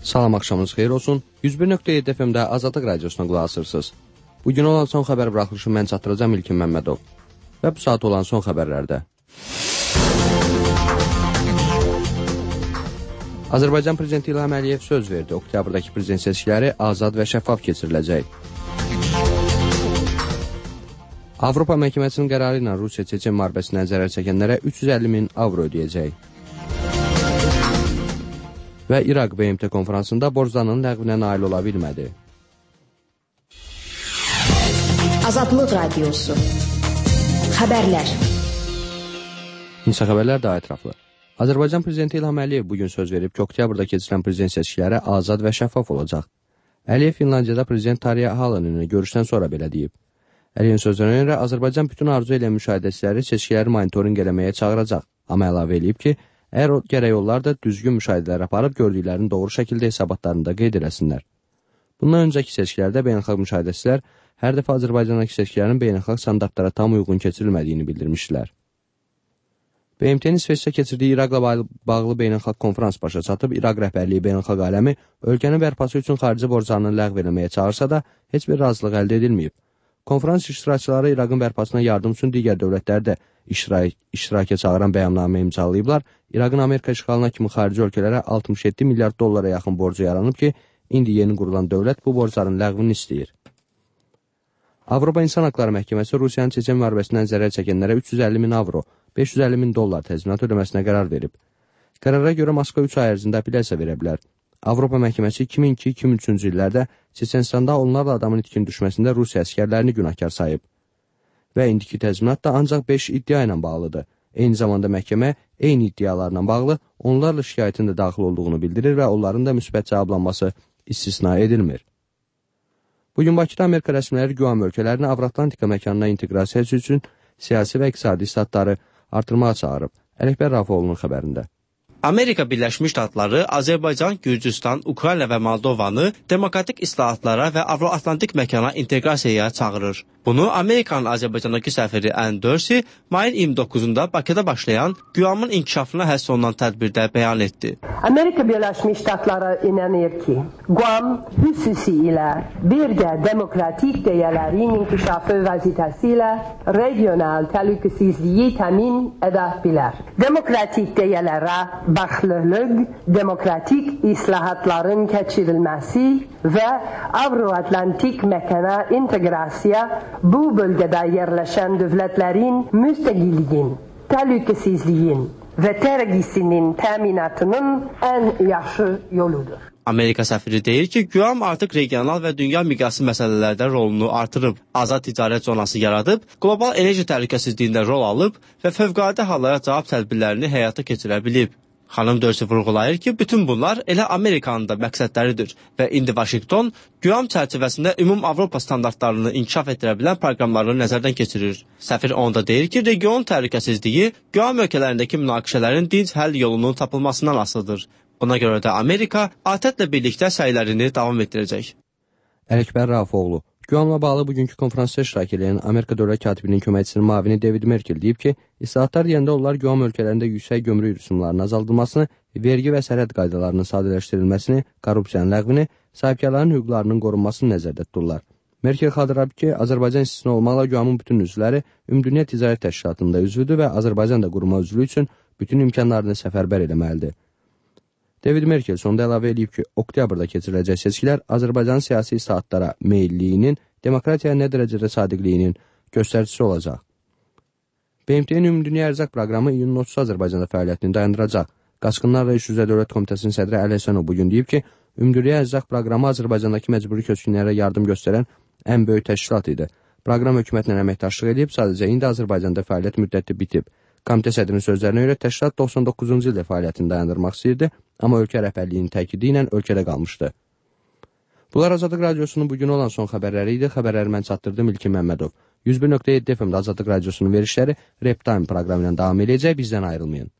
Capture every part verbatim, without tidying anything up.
Salam, axşamınız xeyir olsun. yüz bir nöqtə yeddi F M-də Azadlıq Radiosuna qulaq asırsınız. Bugün olan son xəbər buraxılışı mən çatdıracağım İlkin Məmmədov. Və bu saat olan son xəbərlərdə. Azərbaycan Prezidenti İlham Əliyev söz verdi. Oktyabrdakı prezident seçkiləri azad və şəffaf keçiriləcək. Avropa Məhkəməsinin qərarı ilə Rusiya seçim müharibəsindən zərər çəkənlərə üç yüz əlli min avro ödəyəcək. Və İraq B M T konferansında borclarının ləğvinə nail ola bilmədi. Azadlıq Radiosu. Xəbərlər. İnsa xəbərlər daha ətraflı. Azərbaycan Prezidenti İlham Əliyev bugün söz verib ki, oktyabrda keçirilən prezident seçkiləri azad və şəffaf olacaq. Əliyev Finlandiyada prezident Tarja Halonen görüşdən sonra belə deyib. Əliyevin sözlərinə görə Azərbaycan bütün arzu edən müşahidəçiləri seçkiləri monitorinq eləməyə çağıracaq. Amma əlavə eləyib ki, əgər o gərək onlar da düzgün müşahidələr aparıb gördüklərini doğru şəkildə hesabatlarında qeyd eləsinlər. Bundan öncəki seçkilərdə beynəlxalq müşahidəçilər hər dəfə Azərbaycandakı seçkilərin beynəlxalq standartlara tam uyğun keçirilmədiyini bildirmişdilər. B M T-nin İsveçdə keçirdiyi İraqla bağlı beynəlxalq konferans başa çatıb, İraq rəhbərliyi beynəlxalq aləmi ölkənin bərpası üçün xarici borclarını ləğv eləməyə çağırsa da heç bir razılıq əldə edilməyib. Konferans iştirakçıları İraqın bərpasına yardım üçün digər dövlətlər də iştirak, iştiraka çağıran bəyannamə imzalayıblar. İraqın Amerika işğalına kimi xarici ölkələrə altmış yeddi milyard dollara yaxın borcu yaranıb ki, indi yeni qurulan dövlət bu borcların ləğvini istəyir. Avropa İnsan Haqları Məhkəməsi Rusiyanın seçim müharibəsindən zərər çəkənlərə üç yüz əlli min avro, beş yüz əlli min dollar təzminat ödəməsinə qərar verib. Qərara görə Moskva üç ay ərzində apellyasiya verə bilər. Avropa Məhkəməsi iki min iki iki min üçüncü illərdə Çeçenistanda onlarla adamın itkin düşməsində Rusiya əskərlərini günahkar sayıb. Və indiki təzminat da ancaq beş iddia ilə bağlıdır. Eyni zamanda məhkəmə eyni iddialarla bağlı onlarla şikayətin də daxil olduğunu bildirir və onların da müsbət cavablanması istisna edilmir. Bugün Bakıda Amerika rəsmiləri Guam ölkələrini Avro-Atlantika məkanına inteqrasiyası üçün siyasi və iqtisadi statları artırmağa çağırıb. Ələkbər Rafoğlu'nun xəbərində. Amerika Birləşmiş Ştatları Azərbaycan, Gürcüstan, Ukrayna və Moldovanı demokratik islahatlara və Avro-Atlantik məkana inteqrasiyaya çağırır. Bunu Amerikanın Azərbaycandakı səfiri Ann Dorsey mayın iyirmi doqquzunda Bakıda başlayan Guamın inkişafına həsr olunan tədbirdə bəyan etdi. Amerika Birləşmiş Ştatları inanır ki, Guam xüsusilə birgə demokratik dəyərlərin inkişafı vəzifəsilə regional təhlükəsizliyi təmin edə bilər. Demokratik dəyərlərə baxlılıq, demokratik islahatların keçirilməsi və Avro-Atlantik məkana inteqrasiya bu bölgədə yerləşən dövlətlərin müstəqilliyin, təhlükəsizliyin və tərəqqisinin təminatının ən yaxşı yoludur. Amerika səfiri deyir ki, Guam artıq regional və dünya miqyası məsələlərdə rolunu artırıb, azad ticarət zonası yaradıb, qlobal enerji təhlükəsizliyində rol alıb və fövqəladə hallara cavab tədbirlərini həyata keçirə bilib. Xanım Dorsey vurğulayır ki, bütün bunlar elə Amerikanın da məqsədləridir və indi Vaşinqton Guam çərçivəsində ümum Avropa standartlarını inkişaf etdirə bilən proqramlarını nəzərdən keçirir. Səfir onda deyir ki, regionun təhlükəsizliyi Guam ölkələrindəki münaqişələrin dinc həll yolunun tapılmasından asılıdır. Buna görə də Amerika A T Ə-lə birlikdə səylərini davam etdirəcək. Ələkbər Rafoğlu. Guamla bağlı bugünkü konferansda iştirak edən Amerika Dövlət Katibinin köməkçisinin müavini David Merkel deyib ki, islahatlar deyəndə onlar Guam ölkələrində yüksək gömrük rüsumlarının azaldılmasını, vergi və sərhəd qaydalarının sadələşdirilməsini, korrupsiyanın ləğvini, sahibkarların hüquqlarının qorunmasını nəzərdə tuturlar. Merkel xatırlayıb ki, Azərbaycan istisna olmaqla Guamın bütün üzvləri Ümumdünya Ticarət Təşkilatında üzvüdür və Azərbaycan da quruma üzvlüyü üçün bütün imkanlarını səfərbər eləməlidir. David Merkel sonda əlavə edib ki, oktyabrda keçiriləcək seçkilər Azərbaycanın siyasi islahatlara meyilliyinin, demokratiyaya nə dərəcədə sadiqliyinin göstəricisi olacaq. B M T-nin Ümumdünya Ərzaq proqramı iyunun otuzunda Azərbaycanda fəaliyyətini dayandıracaq. Qaçqınlarla İş üzrə Dövlət Komitəsinin sədri Əli Həsənov bugün deyib ki, Ümumdünya Ərzaq proqramı Azərbaycandakı məcburi köçkünlərə yardım göstərən ən böyük təşkilat idi. Proqram hökumətlə əməkdaşlıq edib, sadəcə indi Azərbaycanda fəaliyyət müddəti bitib. Komitə sədrinin sözlərinə görə təşkilat doxsan doqquzuncu ildə fəaliyyətini dayandırmaq istəyirdi, amma ölkə rəhbərliyinin təkidi ilə ölkədə qalmışdı. Bunlar Azadlıq Radiosunun bugün olan son xəbərləri idi. Xəbərləri mən çatdırdım İlkin Məmmədov. yüz bir nöqtə yeddi F M-də Azadlıq Radiosunun verişləri Rap Time proqramı ilə davam edəcək. Bizdən ayrılmayın.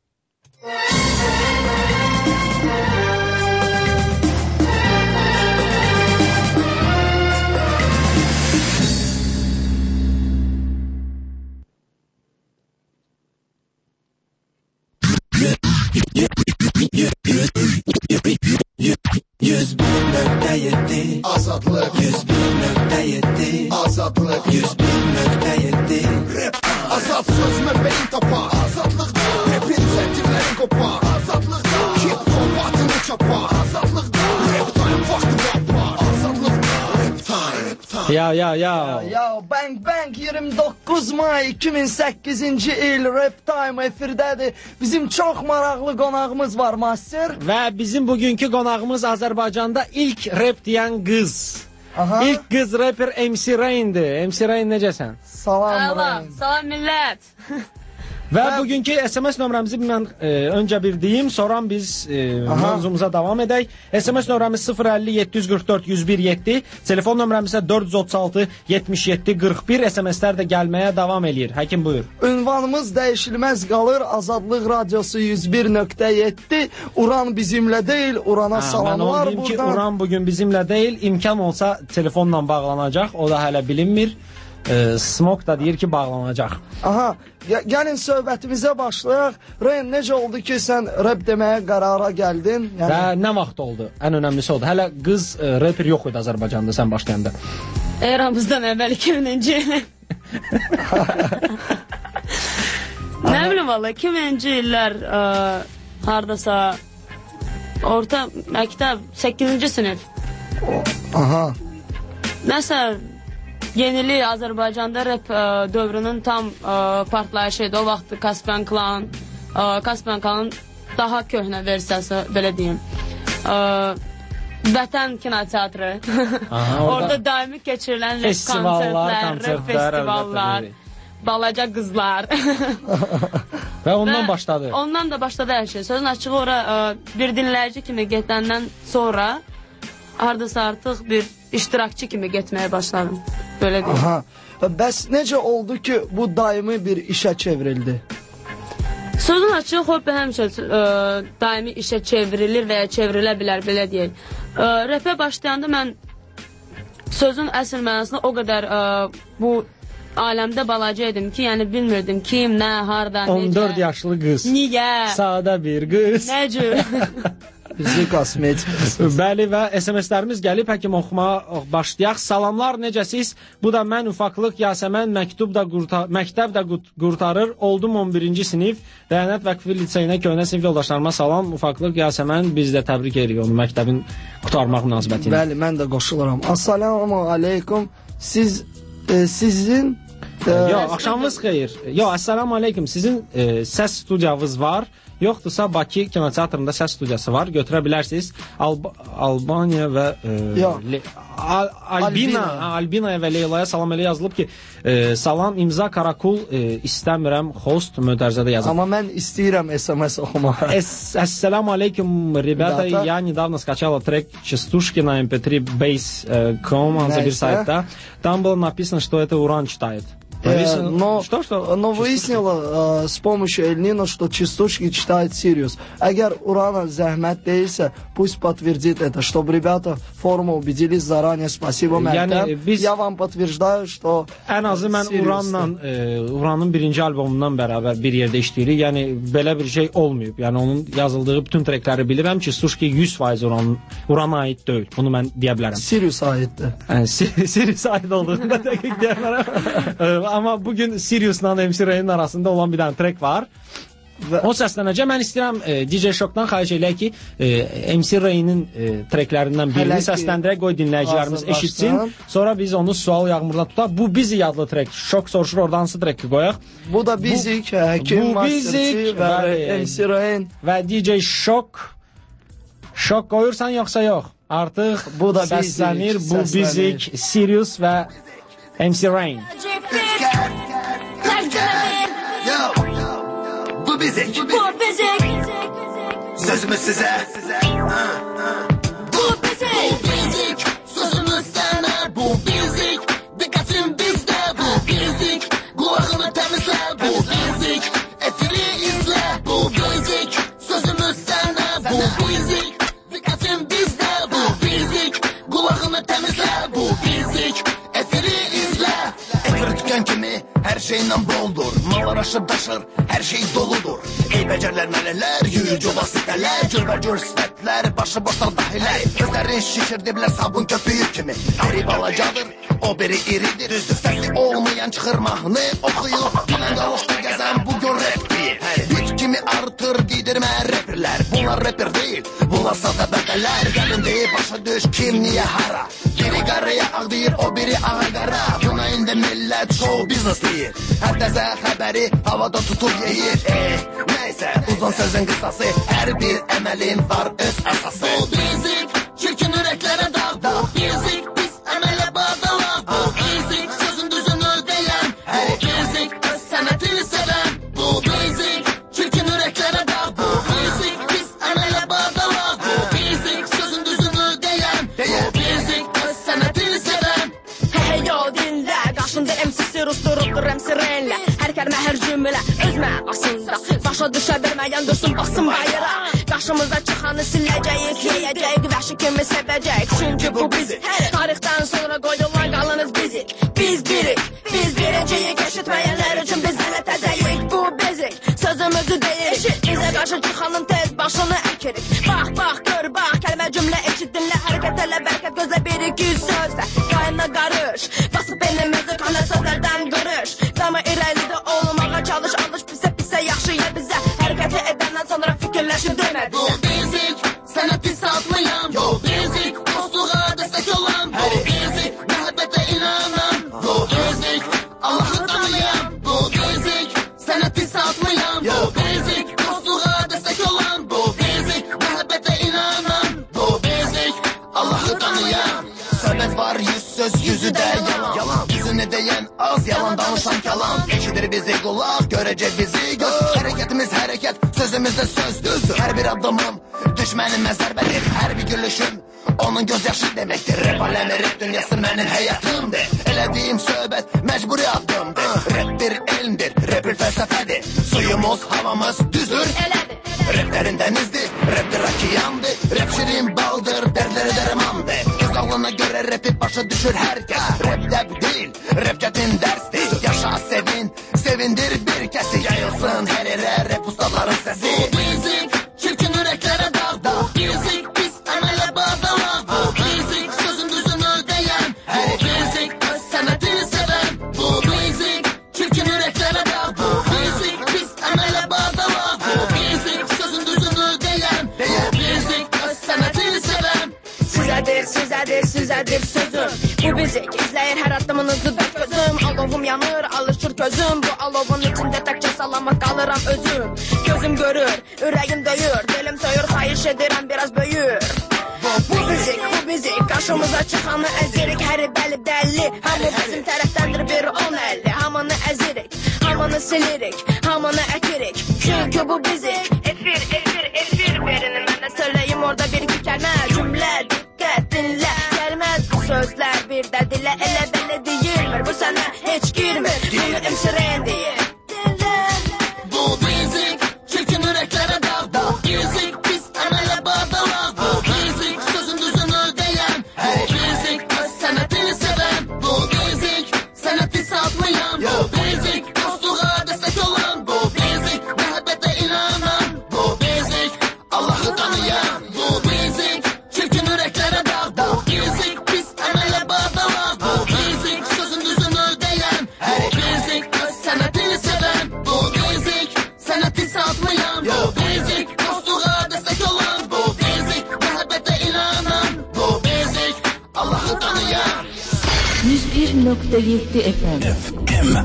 You're Azad sözümə beyin tapar Azadlıqda Rapin zəncirlərin qopar Azadlıqda Hip hop atını çapar Azadlıqda Rap time vaxtı rapar Azadlıqda Rap time Ya ya ya Ya bang bang iyirmi doqquz may iki min səkkizinci il Rap Time efirdədir. Bizim çox maraqlı qonağımız var Master. Və bizim bugünkü qonağımız Azərbaycanda ilk rap deyən qız. Aha. İlk qız rapper M C Rain'dir. M C Rain necəsən? Salam Rain. Salam millət. Və bugünkü S M S nömrəmizi mən e, öncə bir deyim, sonra biz e, mövzumuza davam edək. S M S nömrəmiz sıfır əlli yeddi yüz qırx dörd yüz bir yeddi, telefon nömrəmiz isə dörd yüz otuz altı yetmiş yeddi qırx bir. S M S-lər də gəlməyə davam eləyir. Həkim buyur. Ünvanımız dəyişilməz qalır. Azadlıq Radiosu yüz bir nöqtə yeddi. Uran bizimlə deyil, Urana ha, salamlar buradan. Mən o deyim ki, Uran bugün bizimlə deyil. İmkan olsa telefonla bağlanacaq. O da hələ bilinmir. E, Smoke da deyir ki, bağlanacaq. Aha, gəlin söhbətimizə başlayaq. Rain, necə oldu ki, sən rap deməyə qərara gəldin? Yəni... Və nə vaxt oldu? Ən önəmlisi oldu. Hələ qız e, rapper yox idi Azərbaycanda sən başlayanda. Eramızdan əvvəl iki minci il. Nə bilim valla, iki minci illər ə, hardasa orta məktəb səkkizinci sinif. Aha. Nəsə yenili Azərbaycanda rap ə, dövrünün tam ə, partlayışı idi. O vaxt Caspian Klan, ə, Caspian Klanın daha köhnə versiyası, belə deyim. Ə, Vətən kinoteatrı. Aha, orada, orada daimi keçirilən rap konsertlər, rap festivallar, balaca qızlar. Və ondan Və başladı. Ondan da başladı hər şey. Sözün açığı ora ə, bir dinləyici kimi getəndən sonra hardasa artıq bir iştirakçı kimi getməyə başladım. Böyle deyim. Aha. Bəs necə oldu ki, bu daimi bir işə çevrildi? Sözün açığı hobbi həmişə ə, daimi işə çevrilir və ya çevrilə bilər, belə deyək. Ə, Rapə başlayanda mən sözün əsl mənasında o qədər ə, bu aləmdə balaca idim ki, yəni bilmirdim kim, nə, harda, necə. on dörd yaşlı qız. Niyə? Sadə bir qız. Nə cür? Bizi kosmetik. Bəli, və S M S-lərimiz gəlib, həkim oxumağa başlayaq. Salamlar, necəsiz? Bu da mən ufaqlıq Yasəmən, məktub da qurtar məktəb də qurtarır. Oldum on birinci sinif. Rəyanət Vəqfi liseyinə köhnə sinif yoldaşlarıma salam. Ufaqlıq Yasəmən, biz də təbrik edirik onu məktəbin qurtarmaq münasibətilə. Bəli, mən də qoşuluram. Assalamu aleykum. Siz e, sizin e, Yox, axşamınız xeyir. Yox, assalamu aleykum. Sizin e, səs studiyavız var. Yoxdursa Bakı kinoteatrında səs studiyası var. Götürə bilərsiniz. Alb Albaniya və e, Le Al Albina, Albina. Albinaya və Leylaya salam elə yazılıb ki, e, salam imza Karakul e, istəmirəm host mötərizədə yazılıb. Amma mən istəyirəm S M S oxumağı. Assalamu aleykum, rебята. Я недавно скачала трек частушки на эм пэ три base точка ком за bir сайтта. Там было написано, что это Уран читает. Э, но, что, что? но выяснила э, с помощью Эльнина, что частушки читает Сириус. Агер Урана зahmet değilse, пусть подтвердит это, чтобы ребята форума убедились заранее. Спасибо, Мәртəm. Biz... Я вам подтверждаю, что ən azı mən Uranla, e, Uranın birinci albomundan bərabər bir yerdə işləyirik. Yəni, belə bir şey olmayıb. Yəni, onun yazıldığı bütün trekləri bilirəm ki, Stuşki yüz faiz Uran, Urana aid deyil. Bunu mən deyə bilərəm. Sirius aiddir. Yəni, Sirius aid olduğunu da dəqiq deyə bilərəm. Amma bugün Sirius'la M C Rain'in arasında olan bir dənə trek var. Və o səslənəcək. Mən istəyirəm e, D J Shock'dan xahiş eləyək ki, e, M C Rain'in e, treklərindən birini səsləndirək, qoy dinləyicilərimiz eşitsin. Sonra biz onu sual yağmurda tutaq. Bu Bizik adlı trek. Shock soruşur, oradan hansı treki qoyaq? Bu da Bizik, Həkim Masterçi və M C Rain və D J Shock. Shock qoyursan yoxsa yox? Artıq bu da səslənir. Bu Bizik, Sirius və M C Rain. Bu bizik. Bu bizik. Sözümüz size. Bu bizik. Bu bizik. Sözümüz sana. Bu bizik. Dikkatin bizde. Bu bizik. Kulağını temizle. Bu bizik. Etini izle. Bu bizik. Sözümüz sana. Bu bizik. Dikkatin bizde. Bu bizik. Kulağını temizle. Bu bizik. Etini izle. Etir tüken kimi her şeyle boldur. Mallar aşıp taşır, her şey doludur. Ey becerler meleler, yürüyücü vasıfeler. Cürbəcür sifətlər, başı boşlar dahilər. Gözlərin şişirdi bilər sabun köpüyü kimi. Biri balacadır, o biri iridir. Düzdür, səsi olmayan çıxır mahnı oxuyur. Bilən qalıq Varsa təbəqələr qəlindi başa düş kim niyə hara. Biri qarıya ağlayır o biri ağa qara. Buna indi millət show business deyir. Həftəsə xəbəri havada tutub yeyir. Eh nəysə uzun sözün qısası. Hər bir əməlin var öz əsası. Bu bizik çirkin ürəklərə dağ. Bu bizik pis əmələ bağdalaq. Bu bizik sözün düzünü deyən. Bu bizik öz sənətini sevən. Bu bizik çirkin ürəklərə dağ. Bu bizik pis əmələ bağdalaq. Bu bizik sözün düzünü deyən. Bu bizik öz sənətini sevən. Hey yo dinlə qarşında M C Sirus durubdur M C Renlə. Hər kəlmə hər cümlə öz mənasında. Başa düşə bilməyən dursun basın bayıra. Qarşımıza çıxanı siləcəyik, yeyəcəyik, vəhşi kimi sevəcəyik. Çünki bu bizik, tarixdən sonra qoyulan qalınız bizik. Biz birik, biz birinciyik, eşitməyənlər üçün biz hələ təzəyik. Bu bizik, sözümüzü deyik, bizə qarşı çıxanın tez başını əkirik. Bax, bax, gör, bax, kəlmə cümlə eşit, dinlə, hərəkət elə, bərəkət gözlə bir iki sözlə. Qayına qarış, basıb beynimizi qana sözlərdən qırış. Qama irəlidə olmağa çalış, alış pisə pisə yaxşıya bizə. Hərəkəti edəndən sonra fikirləşib demək. Bu bizik, sənəti satmayan. Bu bizik, dostluğa dəstək olan. Bu bizik, məhəbbətə inanan. Bu bizik, Allahı tanıyan. Bu bizik, sənəti satmayan. Bu bizik, dostluğa dəstək olan. Bu bizik, məhəbbətə inanan. Bu bizik, Allahı tanıyan. Söhbət var yüz söz, yüzü də yalan. Yüzünü deyən az, yalan danışan kalan. Eşidir bizi qulaq, görəcək bizi göz. Hərəkətimiz hərəkət, sözümüz də söz düzdür. Hər bir addımım düşmənimə zərbədir. Hər bir gülüşüm onun göz yaşı deməkdir. Rap aləmi, rap dünyası mənim həyatımdır. Elədiyim söhbət məcburi addımdır. Rap bir elmdir, rap bir fəlsəfədir. Suyumuz, havamız düzdür. Raplərin dənizdir, rapdir okeandır. Rap şirin baldır, dərdləri dərmandır. Öz ağlına görə rapi başa düşür hər kəs. Rap dəb deyil, rap çətin dərsdir. Yaşa sevin, sevindir bir kəsi. Yayılsın hər yerə rap ustaların səsi. Bu bizik, çirkin ürəklərə dağ. Bu bizik, pis əmələ bağdalaq. Bu bizik, sözün düzünü deyən. Bu bizik, öz sənətini sevən. Bu bizik, çirkin ürəklərə dağ. Bu bizik, pis əmələ bağdalaq. Bu bizik, sözün düzünü deyən. Bu bizik, öz sənətini sevən. Sizədir, sizədir, sizədir sözüm. Bu bizik, izləyir hər addımınızı da gözüm. Alovum yanır, alışır gözüm. Bu alovun içində təkcə salamat qalıram özüm. Gözüm görür, ürəyim döyür. Dilim söyür, xahiş edirəm biraz böyür. Bu bizik, bu bizik, qarşımıza çıxanı əzirik. Həri bəli dəlli, hamı bizim tərəfdəndir bir on əlli. Hamını əzirik, hamını silirik, hamını əkirik. Çünki bu bizik. Efir, efir, efir verin. Mən də söyləyim orada bir iki kəlmə cümlə. Diqqət dinlə, gəlməz bu sözlər bir də dilə. Elə belə deyilmir, bu sənə heç girmir. Bunu M C Ren deyir. Bu bizik, çirkin ürəklərə dağ. Bu bizik, pis əmələ bağdalaq. Bu bizik, sözün düzünü deyən. Bu bizik, öz sənətini sevən. Bu bizik, sənəti satmayan. Bu bizik, dostluğa dəstək olan. Bu bizik, məhəbbətə inanan. Bu bizik, Allahı tanıyan. Bu bizik, çirkin ürəklərə dağ. Bu bizik, pis əmələ bağdalaq. Bu bizik, sözün düzünü deyən. Bu bizik, öz sənətini sevən. Bu bizik, sənəti satmayan. Bu bizik, dostluğa dəstək olan. Bu bizik, məhəbbətə inanan. Bu bizik, Allahı tanıyan. yüz bir nöqtə yeddi F M.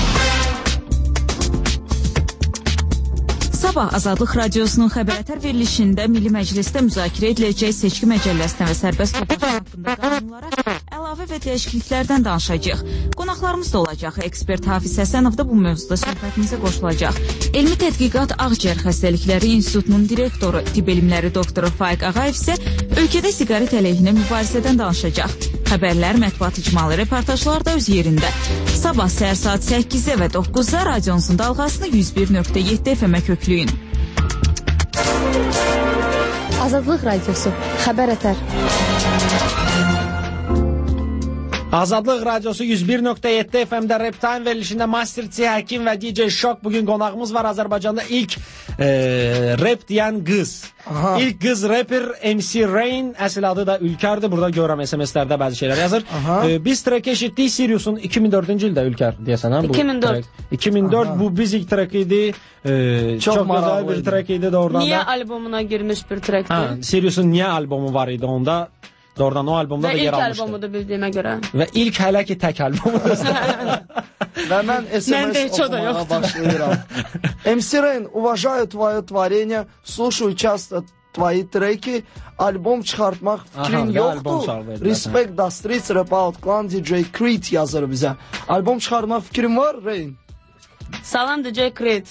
Sabah Azadlıq Radiosunun xəbərətər verilişində Milli Məclisdə müzakirə ediləcək seçki məcəlləsinə və sərbəst toplaşma haqqında qanunlara əlavə və dəyişikliklərdən danışacaq. Qonaqlarımız da olacaq. Ekspert Hafiz Həsənov da bu mövzuda söhbətimizə qoşulacaq. Elmi Tədqiqat Ağciyər Xəstəlikləri İnstitutunun direktoru, tibb elmləri doktoru Faiq Ağayev isə ölkədə siqaret əleyhinə mübarizədən danışacaq. Xəbərlər, mətbuat icmalı reportajlar da öz yerində. Sabah səhər saat səkkizdə və doqquzda radionuzun dalğasını yüz bir nöqtə yeddi F M-ə köklüyün. Azadlıq Radiosu, xəbər ətər. Azadlıq Radiosu yüz bir nöqtə yeddi F M-də Rap Time verilişində Master C Həkim və D J Shock bugün qonağımız var. Azərbaycanda ilk e, rap deyən qız. Aha. İlk qız rapper M C Rain, əsl adı da Ülkərdir. Burada görürəm S M S-lərdə bəzi şeylər yazır. E, biz trek eşitdik Sirius'un iki min dördüncü ildə Ülkər deyəsən ha bu. iki min dörd. iki min dörd bu biz ilk trek idi. E, çox, çox gözəl bir trek idi doğrudan da. Niyə albomuna girmiş bir trekdir? Ha, Sirius'un niyə albomu var idi onda? Doğrudan o albomda da yer almışdı. Və ilk albomudur bildiyimə görə. Və ilk hələ ki tək albomudur. Və mən S M S okumaya başlayıram. M C Rain, уважаю твое творение, слушаю часто твои треки, albom çıxartmaq fikrin yoxdur. Respect the Streets, Rap Out Clan, D J Creed yazır bizə. Albom çıxartmaq fikrin var, Rain? Salam D J Creed.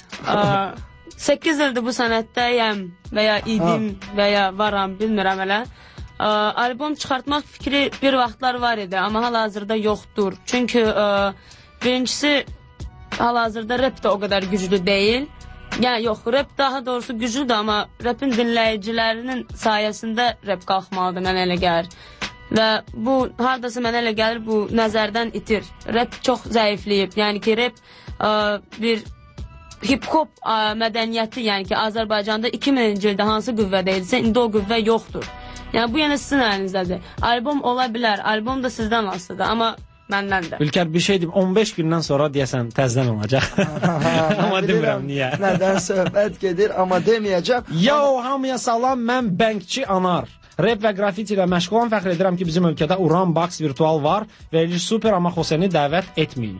səkkiz ildir bu sənətdəyəm və ya idim və ya varam, bilmirəm hələ. Albom çıxartmaq fikri bir vaxtlar var idi, amma hal-hazırda yoxdur. Çünki ə, birincisi hal-hazırda rap da o qədər güclü deyil. Yəni yox, rap daha doğrusu güclüdür, amma rapin dinləyicilərinin sayəsində rap qalxmalıdır, mənə elə gəlir. Və bu hardasa mənə elə gəlir, bu nəzərdən itir. Rap çox zəifləyib. Yəni ki, rap ə, bir hip-hop ə, mədəniyyəti, yəni ki, Azərbaycanda iki mininci ildə hansı qüvvədə idisə, indi o qüvvə yoxdur. Yəni bu yenə sizin əlinizdədir. Albom ola bilər, albom da sizdən asılıdır, amma məndən də. Ülkər bir şey deyim, on beş gündən sonra deyəsən təzdən olacaq. Amma demirəm niyə. Nədən söhbət gedir, amma deməyəcəm. Yo, hamıya salam, mən Bənkçi Anar. Rap və grafiti ilə məşğulam, fəxr edirəm ki, bizim ölkədə Uran Box virtual var. Veriliş super, amma Xoseni dəvət etməyin.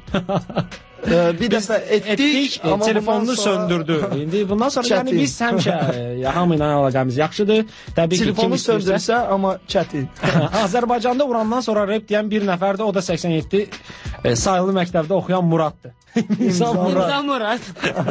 Ee, bir dəfə etdik, etdik amma telefonunu sonra... söndürdü. İndi bundan sonra çətin. Yəni biz həmişə e, hamı ilə əlaqəmiz yaxşıdır. Təbii ki, telefonu söndürsə, amma çətin. Azərbaycanda Urandan sonra rap deyən bir nəfərdir, o da səksən yeddi e, sayılı məktəbdə oxuyan Muraddır. İmza Murad. Murad.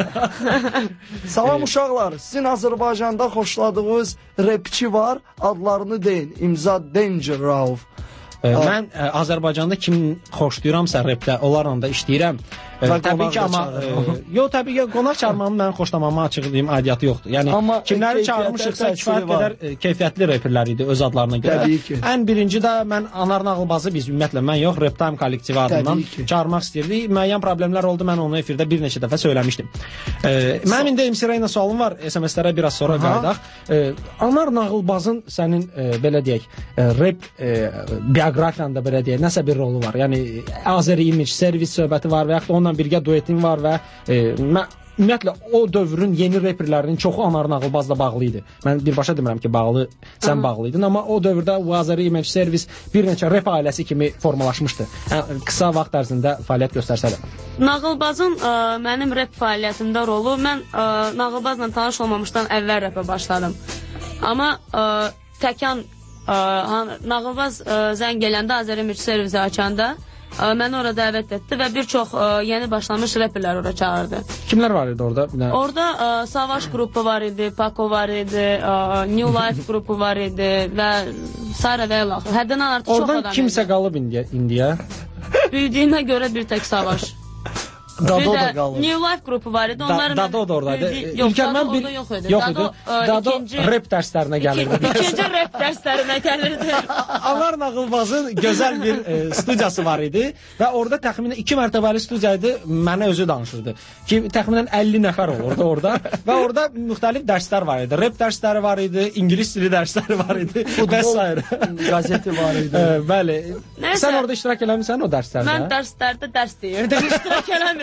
Salam uşaqlar, sizin Azərbaycanda xoşladığınız rapçi var, adlarını deyin. İmza Danger Rauf. Ə, mən ə, Azərbaycanda kim xoşlayıramsa rapdə, onlarla da işləyirəm. Ə, təbii ki, amma ə, yox, təbii ki, qonaq çağırmanın mən xoşlamama açıqlayım, aidiyyatı yoxdur. Yəni amma kimləri çağırmışıqsa kifayət qədər ə, keyfiyyətli reperlər idi öz adlarına görə. Ən birinci də mən Anar Nağılbazı biz ümumiyyətlə mən yox, Rap Time kollektivi adından çağırmaq istəyirdik. Müəyyən problemlər oldu, mən onu efirdə bir neçə dəfə söyləmişdim. Ə, mənim indi M C Rainə sualım var, S M S-lərə biraz sonra qayıdaq. Ə, Anar Nağılbazın sənin ə, belə deyək, ə, rap ə, bioqrafiyanda belə deyək, nəsə bir rolu var. Yəni Azeri Image servis söhbəti var və yaxud da onunla birgə duetin var və e, mən ümumiyyətlə o dövrün yeni reperlərinin çoxu Anar Nağılbazla bağlı idi. Mən birbaşa demirəm ki, bağlı, sən bağlı idin, amma o dövrdə o Azeri Image servis bir neçə rep ailəsi kimi formalaşmışdı. Yəni, qısa vaxt ərzində fəaliyyət göstərsə də. Nağılbazın ə, mənim rep fəaliyyətimdə rolu, mən ə, Nağılbazla tanış olmamışdan əvvəl repə başladım. Amma ə, təkan ə, Nağılbaz ə, zəng gələndə Azeri Image servisi açanda ə, məni ora dəvət etdi və bir çox ə, yeni başlamış reperlər ora çağırdı. Kimlər var idi orada? Orada ə, Savaş qrupu var idi, Paco var idi, ə, New Life qrupu var idi və Sara və Elax. Həddən artıq çox adam idi. Oradan kimsə qalıb indiyə? indiyə? Bildiyimə görə bir tək Savaş. Dado da qalır. New Life qrupu var idi. Da, Dado da oradaydı. Yox, Dado bir... yox idi. Yox idi. Dado, Dado ikinci... rap dərslərinə gəlirdi. İkinci rap dərslərinə gəlirdi. Anar Nağılbazın gözəl bir e, studiyası var idi və orada təxminən iki mərtəbəli studiyaydı, mənə özü danışırdı. Ki, təxminən əlli nəfər olurdu orada və orada müxtəlif dərslər var idi. Rap dərsləri var idi, ingilis dili dərsləri var idi və s. Gazeti var idi. E, bəli. Nəysə, sən orada iştirak eləmirsən o dərslərdə? Mən dərslərdə dərs deyirdim, iştirak eləmirdim.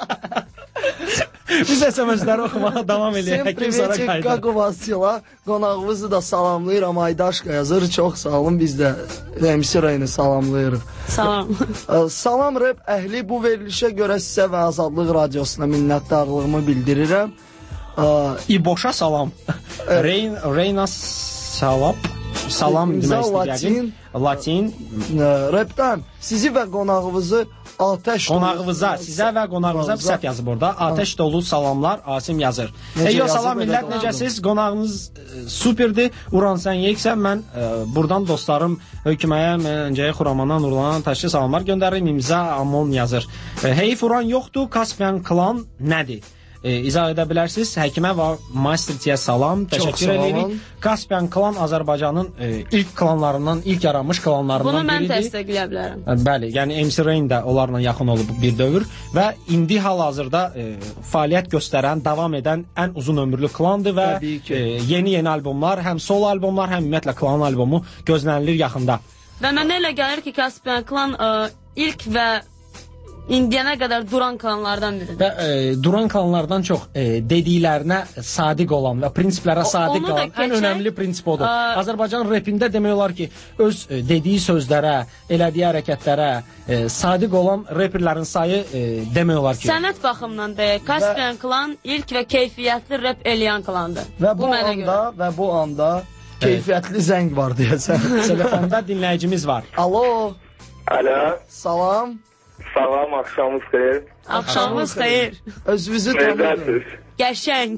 Biz S M S-ləri oxumağa davam edək. Всем приветик, как у вас дела? Qonağımızı da salamlayıram, Aydaşqa yazır. Çox sağ olun, biz də M C Rain'i salamlayırıq. Salam. Salam rap əhli, bu verilişə görə sizə və Azadlıq Radiosuna minnətdarlığımı bildirirəm. İboşa salam. Reyn, Reyna salam. Salam demək istəyirəm. Latin. Rapdan sizi və qonağımızı Atəş qonağımıza, sizə və qonağımıza bir səhv yazıb orada. Atəş dolu salamlar, Asim yazır. Eyo salam millət, necəsiz? Qonağınız e, superdir. Uran sən yeksən, mən e, buradan dostlarım hökməyə, məncəyə Xuramandan Nurlanan taşı salamlar göndərirəm. İmza Amon yazır. E, heyf Uran yoxdur, Kaspian klan nədir? e, izah edə bilərsiniz. Həkimə və Masterçiyə salam, təşəkkür edirik. Caspian klan Azərbaycanın e, ilk klanlarından, ilk yaranmış klanlarından Bunu mən biridir. təsdiqləyə bilərəm. Bəli, yəni M C Rain də onlarla yaxın olub bir dövr və indi hal-hazırda e, fəaliyyət göstərən, davam edən ən uzun ömürlü klandır və e, yeni-yeni albomlar, həm solo albomlar, həm ümumiyyətlə klan albomu gözlənilir yaxında. Və mənə elə gəlir ki, Caspian klan ə, ilk və indiyənə qədər duran klanlardan biridir. Və e, duran klanlardan çox e, dediklərinə sadiq olan və prinsiplərə sadiq olan ən önəmli prinsip odur. Ə... Azərbaycan repində demək olar ki, öz e, dediyi sözlərə, elədiyi hərəkətlərə e, sadiq olan reperlərin sayı e, demək olar ki. Sənət baxımından deyək, Caspian və... klan ilk və keyfiyyətli rep eləyən klandır. Və bu, bu anda görə. və bu anda keyfiyyətli evet. zəng var deyəsən. Telefonda dinləyicimiz var. Alo. Alo. Salam. Salam, axşamınız xeyir. Axşamınız xeyir. Özünüzü tanıyın. Qəşəng.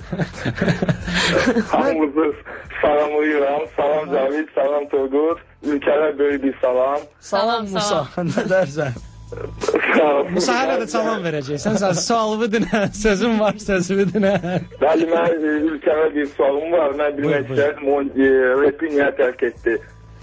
Hamınızı salamlayıram. Salam Cavid, salam Turgut. Ülkədə böyük bir salam. Salam Musa, nə dərsən? Musa hələ də salam verəcəksən. Sən sualımı dinə, sözüm var, sözümü dinə. Bəli, mən ülkədə bir sualım var. Mən bilmək istəyirəm, repi niyə tərk etdi?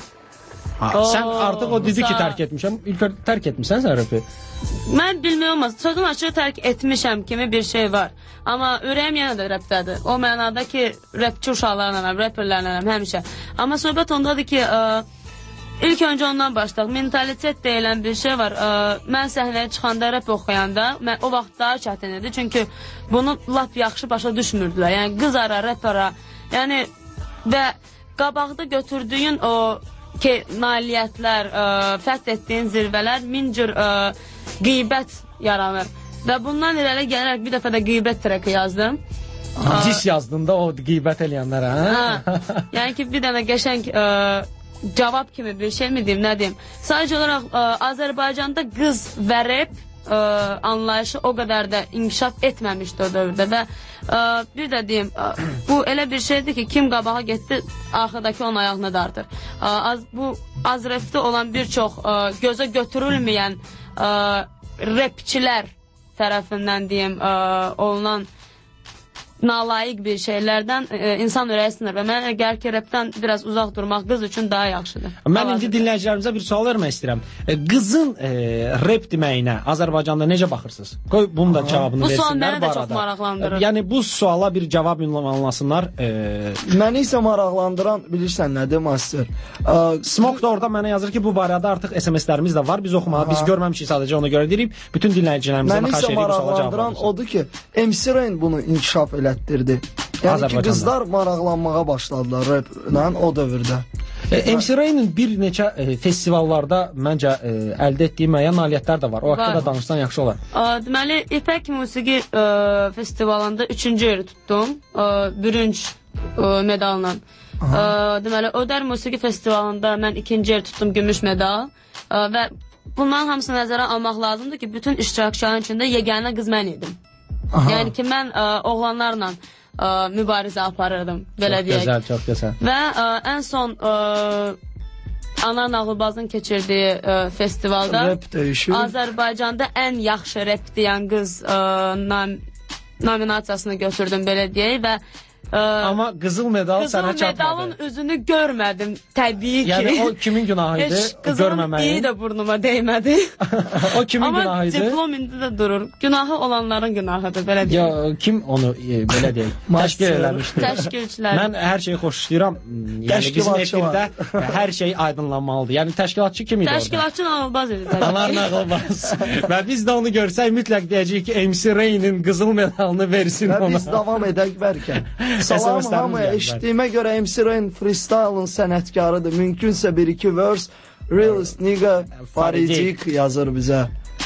Ha, sən artıq o dedi ki, tərk etmişəm. İlk tərk etmişsən sən repi? Mən bilmək olmaz. Sözüm açıq tərk etmişəm kimi bir şey var. Amma ürəyim yenə də repdədir. O mənada ki, repçi uşaqlarla, reperlərlə həmişə. Amma söhbət ondadır ki, ə, ilk öncə ondan başlayaq. Mentalitet deyilən bir şey var. Ə, mən səhnəyə çıxanda, rep oxuyanda, mən, o vaxt daha çətin idi. Çünki bunu lap yaxşı başa düşmürdülər. Yəni, qız ara, rep ara. Yəni, və qabaqda götürdüyün o ki, nailiyyətlər, ə, fəth etdiyin zirvələr min cür ə, qeybət yaranır. Və bundan irəli gələrək bir dəfə də qeybət treki yazdım. Cis yazdın da o qeybət eləyənlərə, hə? Hə, yəni ki, bir dənə qəşəng ə, cavab kimi bir şey mi deyim, nə deyim? Sadəcə olaraq ə, Azərbaycanda qız və rep ə, anlayışı o qədər də inkişaf etməmişdi o dövrdə və ə, bir də deyim, ə, bu elə bir şeydir ki, kim qabağa getdi, axırdakı onun ayağını dardır. Ə, az, bu az repdə olan bir çox ə, gözə götürülməyən ə, repçilər tərəfindən deyim, ə, olunan nalayiq bir şeylərdən e, insan ürəyi sınır və mən əgər ki, repdən biraz uzaq durmaq qız üçün daha yaxşıdır. Mən indi dinləyicilərimizə bir sual vermək istəyirəm. E, qızın e, rep deməyinə Azərbaycanda necə baxırsınız? Qoy bunun da cavabını bu versinlər. Bu sual məni də çox maraqlandırır. Yəni bu suala bir cavab ünvanlasınlar. E... Məni isə maraqlandıran, bilirsən nədir, Master? E, Smoke da orada mənə yazır ki, bu barədə artıq S M S-lərimiz də var. Biz oxumalı, biz görməmişik, sadəcə ona görə deyirik. Bütün dinləyicilərimizdən xahiş edirik bu suala cavab maraqlandıran odur ki, M C Rain bunu inkişaf elədi. Yəni ki, qızlar maraqlanmağa başladılar replə o dövrdə. E, M C Rain'in bir neçə e, festivallarda məncə e, əldə etdiyi müəyyən nailiyyətlər də var. O haqqda da danışsan yaxşı olar. A, deməli, İpək Musiqi e, festivalında üçüncü yeri tutdum. E, bürünc e, medalla. E, deməli, Ödər Musiqi festivalında mən ikinci yer tutdum, gümüş medal. E, və bunların hamısını nəzərə almaq lazımdır ki, bütün iştirakçıların içində yeganə qız mən idim. Aha. Yəni ki, mən ə, oğlanlarla ə, mübarizə aparırdım, belə deyək. Çox gözəl, çox gözəl. Və ə, ən son ə, Anar Nağılbazın keçirdiyi ə, festivalda Azərbaycanda ən yaxşı rep deyən qız ə, nam nominasiyasını götürdüm, belə deyək. Və Ə, amma qızıl medal sənə çatmadı. Qızıl medalın üzünü görmədim, təbii ki. Yəni o kimin günahı idi? Qızılın biri də burnuma dəymədi. O kimin amma günahı idi? Amma diplom indi də durur. Günahı olanların günahıdır, belə deyək. Ya, kim onu e, belə deyək, təşkil eləmişdir? Təşkilçilər. Mən hər şeyi xoş istəyirəm. Yəni bizim efirdə hər şey aydınlanmalıdır. Yəni təşkilatçı kim idi orada? Təşkilatçı Nağılbaz idi. Anar Nağılbaz. Və biz də onu görsək mütləq deyəcəyik ki, M C Rain'in qızıl medalını versin ona. Və biz davam edək bərkən. Salam hamıya, eşitdiyimə görə M C Rain freestyle'ın sənətkarıdır. Mümkünsə bir-iki verse Realist Nigga Faricik yazır bizə.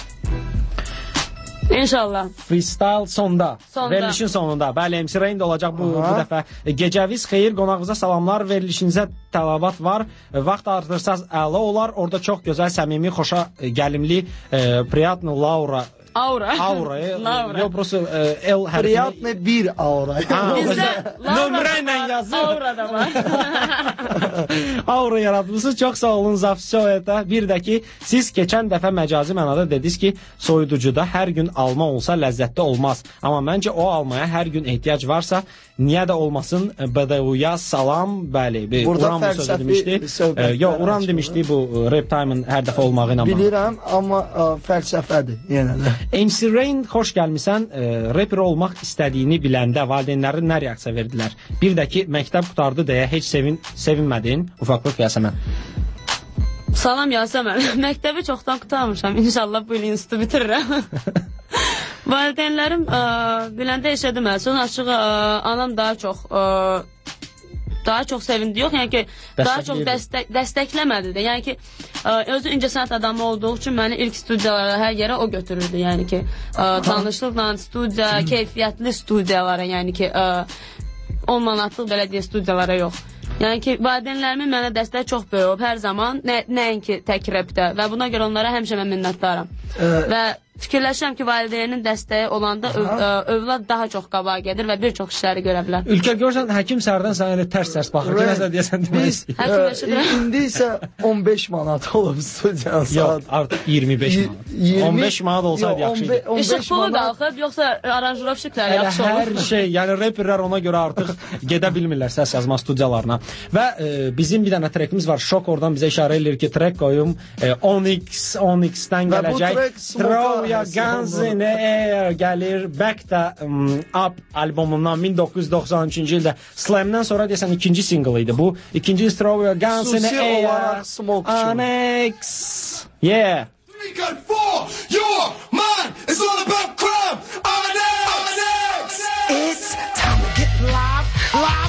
İnşallah. Freestyle sonda. sonda. Verilişin sonunda. Bəli, M C Rain də olacaq bu, bu dəfə. Gecəviz xeyir, qonağınıza salamlar. Verilişinizə tələbat var. Vaxt artırsaz əla olar. Orada çox gözəl, səmimi, xoşa gəlimli, e, Priyatno Laura Aura. Aura. Laura. Yox, просто L hərfinə. Priятный bir aura. Bizdə nömrə ilə yazır. Aura da var. Aura yaratmışsınız. Çox sağ olun Zafsiyovda. Bir də ki, siz keçən dəfə məcazi mənada dediniz ki, soyuducuda hər gün alma olsa ləzzətli olmaz. Amma məncə o almaya hər gün ehtiyac varsa, niyə də olmasın? B D U-ya salam. Bəli, bir Uran bu sözü demişdi. Yox, Uran demişdi bu Rap Time-ın hər dəfə olmağı ilə. Bilirəm, amma ə, fəlsəfədir yenə də. M C Rain, xoş gəlmisən. E, rapper olmaq istədiyini biləndə valideynləri nə reaksiya verdilər? Bir də ki, məktəb qutardı deyə heç sevin, sevinmədin. Ufaqlıq Yasəmən. Salam Yasəmən. Məktəbi çoxdan qutarmışam. İnşallah bu il institutu bitirirəm. Valideynlərim ə, biləndə eşədim. Sonra açıq ə, anam daha çox ə, daha çox sevindi. Yox, yəni ki, daha çox dəstək, dəstəkləmədi də. Yəni ki, ə, özü incəsənət adamı olduğu üçün məni ilk studiyalara hər yerə o götürürdü. Yəni ki, ə, tanışlıqla studiya, keyfiyyətli studiyalara, yəni ki, ə, on manatlıq belə deyə studiyalara yox. Yəni ki, valideynlərimin mənə dəstək çox böyük olub hər zaman, nə, nəinki tək rapdə və buna görə onlara həmişə mən minnətdaram. Ə... Və fikirləşirəm ki, valideynin dəstəyi olanda öv, ə, övlad daha çox qabağa gedir və bir çox işləri görə bilər. Ülkə görsən, həkim sərdən sənə elə tərs-tərs baxır ki, nəsə deyəsən demək. Həkim indi isə on beş manat olub studiyanın saat. Yox, artıq iyirmi beş manat. on beş manat olsaydı yaxşı idi. İşıq pulu qalxıb, yoxsa aranjirovşiklər yaxşı olur. Hər şey, yəni rapperlər ona görə artıq gedə bilmirlər səs yazma studiyalarına. Və e, bizim bir dənə trekimiz var. Şok oradan bizə işarə edir ki, trek qoyum e, Onyx, Onyx-dən gələcək. Throw your guns in the air gəlir. Back the um, Up albomundan min doqquz yüz doxsan üçüncü ildə Slam'dan sonra deyəsən ikinci single idi bu. İkinci Throw your guns in the air. Onyx. Yeah. Three gun four, your mind is all about crime. Onyx. It's time to get live, live.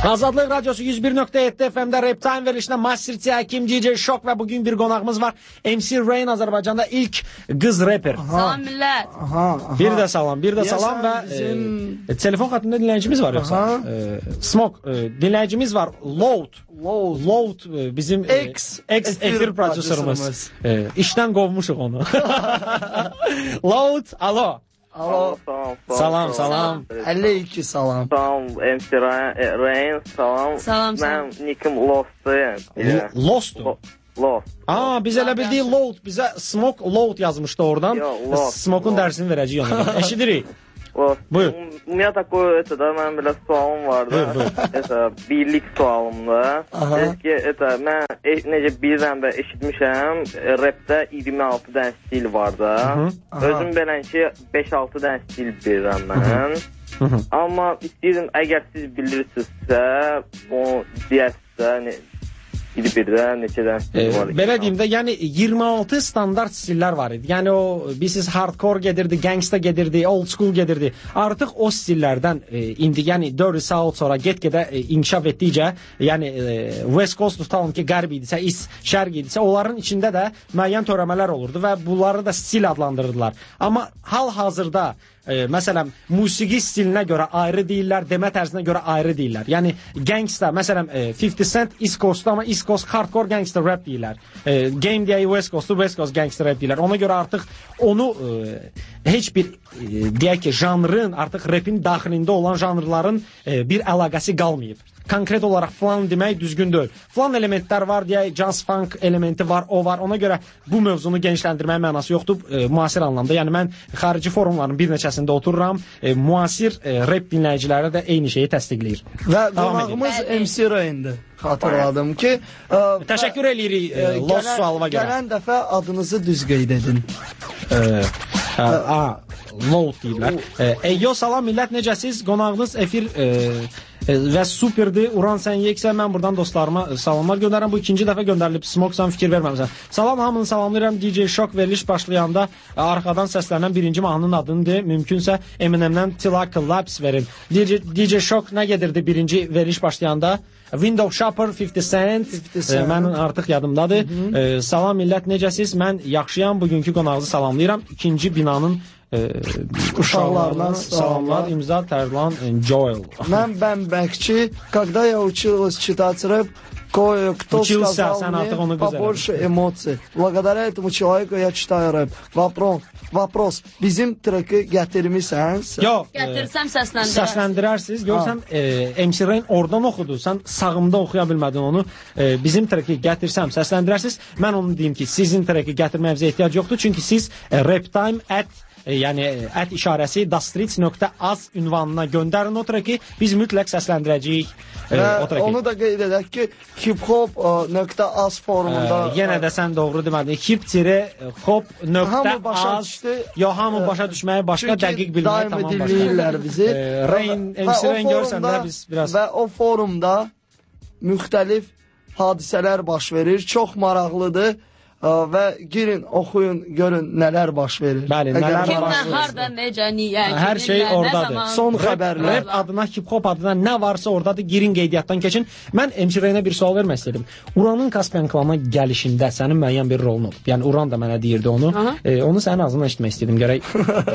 Azadlıq Radyosu yüz bir nöqtə yeddi F M-də Rap Time verilişində Masterçi Həkim, D J Shock və bugün bir qonağımız var. M C Rain Azərbaycanda ilk qız rapper. Salam millət. Aha, aha. Bir də salam, bir də Deyəsən salam və bizim... e, telefon xəttində dinləyicimiz var yoxsa? E, Smoke, e, dinləyicimiz var. Load. Load. Load e, bizim e, X X efir prodüserimiz. E, işdən qovmuşuq onu. Load, alo. Alo. Salam, Salam, salam. əlli iki salam. Salam, M C Rain, salam. Salam, salam. Mən Nikim Lost'dayım. Lost'u? Lost. Aa, biz elə bildik Load, bizə Smoke Load yazmışdı oradan. Yo, Lost. Smoke'un dərsini verəcəyik ona. Eşidirik. Buyur. У меня такое, это, да, mən belə sualım var da. Это birlik sualımda. Ki, это, mən e, necə bilirəm və eşitmişəm, rapdə iyirmi altı dənə stil var da. Özüm belən ki, beş altı dənə stil bilirəm mən. Amma istəyirəm, əgər siz bilirsinizsə, onu deyəsə, ne, bir-birdə neçədən stil var. E, belə deyim də, yəni iyirmi altı standart stillər var idi. Yəni o, bilirsiniz, hardcore gedirdi, gangsta gedirdi, old school gedirdi. Artıq o stillərdən e, indi, yəni dörd saat sonra get-gedə e, inkişaf etdikcə, yəni e, West Coast tutalım ki, qərb idisə, is, şərq idisə, onların içində də müəyyən törəmələr olurdu və bunları da stil adlandırırdılar. Amma hal-hazırda E, məsələn, musiqi stilinə görə ayrı deyirlər, demə tərzinə görə ayrı deyirlər. Yəni, gangsta, məsələn, e, fifty Cent East Coast-da, amma East Coast hardcore gangsta rap deyirlər. E, Game deyək West Coast-da, West Coast gangsta rap deyirlər. Ona görə artıq onu e, heç bir, e, deyək ki, janrın, artıq rapin daxilində olan janrların e, bir əlaqəsi qalmayıb. Konkret olaraq falan demək düzgün deyil. Falan elementlər var, deyək, jazz funk elementi var, o var. Ona görə bu mövzunu genişləndirməyə mənası yoxdur e, müasir anlamda. Yəni mən xarici forumların bir neçəsində otururam, e, müasir e, rap dinləyiciləri də eyni şeyi təsdiqləyir. Və qonağımız M C Rain'dir. Xatırladım ki, ə, təşəkkür eləyirik e, Los sualıma görə. Gələn dəfə adınızı düz qeyd edin. E, a, a, Load deyirlər. E, Eyyo, salam millət, necəsiz? Qonağınız efir e, və superdir. Uran sən yeksə, mən buradan dostlarıma salamlar göndərirəm. Bu ikinci dəfə göndərilib. Smoke sən fikir verməmisən. Salam, hamını salamlayıram. D J Shock veriliş başlayanda arxadan səslənən birinci mahnının adını de. Mümkünsə Eminem'dən Till I Collapse verin. D J, D J Shock nə gedirdi birinci veriliş başlayanda? Window Shopper, fifty Cent, fifty Cent. E, mənim artıq yadımdadır. E, salam millət, necəsiz? Mən yaxşıyam. Bugünkü qonağınızı salamlayıram. İkinci binanın e, uşaqlarına salamlar. İmza Tərlan Joel. Mən Бэмбэкчи, когда я училась читать рэп, кое-кто сказал мне побольше эмоций. Благодаря этому человеку я читаю рэп. Вопрос. Вопрос. Bizim treki gətirmisən? Yox. Gətirsəm səsləndirərsiz. Səsləndirərsiz. Görsən e, M C Rain oradan oxudu. Sən sağımda oxuya bilmədin onu. E, bizim treki gətirsəm səsləndirərsiz. Mən onu deyim ki, sizin treki gətirməyinizə ehtiyac yoxdur. Çünki siz e, Raptime at E, yəni ət işarəsi dastreets nöqtə az ünvanına göndərin o treki, biz mütləq səsləndirəcəyik e, o treki. Onu da qeyd edək ki, hiphop nöqtə az forumunda... E, yenə də sən doğru demədin. hip-hop nöqtə az... Yox, hamı başa düşməyi, başqa çünki dəqiq bilməyi tamam başqa. Çünki daim edilirlər bizi. E, Rain, M C Rain görsən də biz biraz... Və o forumda müxtəlif hadisələr baş verir, çox maraqlıdır. Və girin, oxuyun, görün nələr baş verir. Bəli, nələr Kimdən, baş verir. harda, necə, niyə, hər şey oradadır. Son xəbərlər. Rap adına, hip-hop adına nə varsa oradadır. Girin, qeydiyyatdan keçin. Mən M C Rain'ə bir sual vermək istedim. Uranın Kaspian klanına gəlişində sənin müəyyən bir rolun olub. Yəni Uran da mənə deyirdi onu. E, onu sənin ağzından eşitmək istedim. Gərək...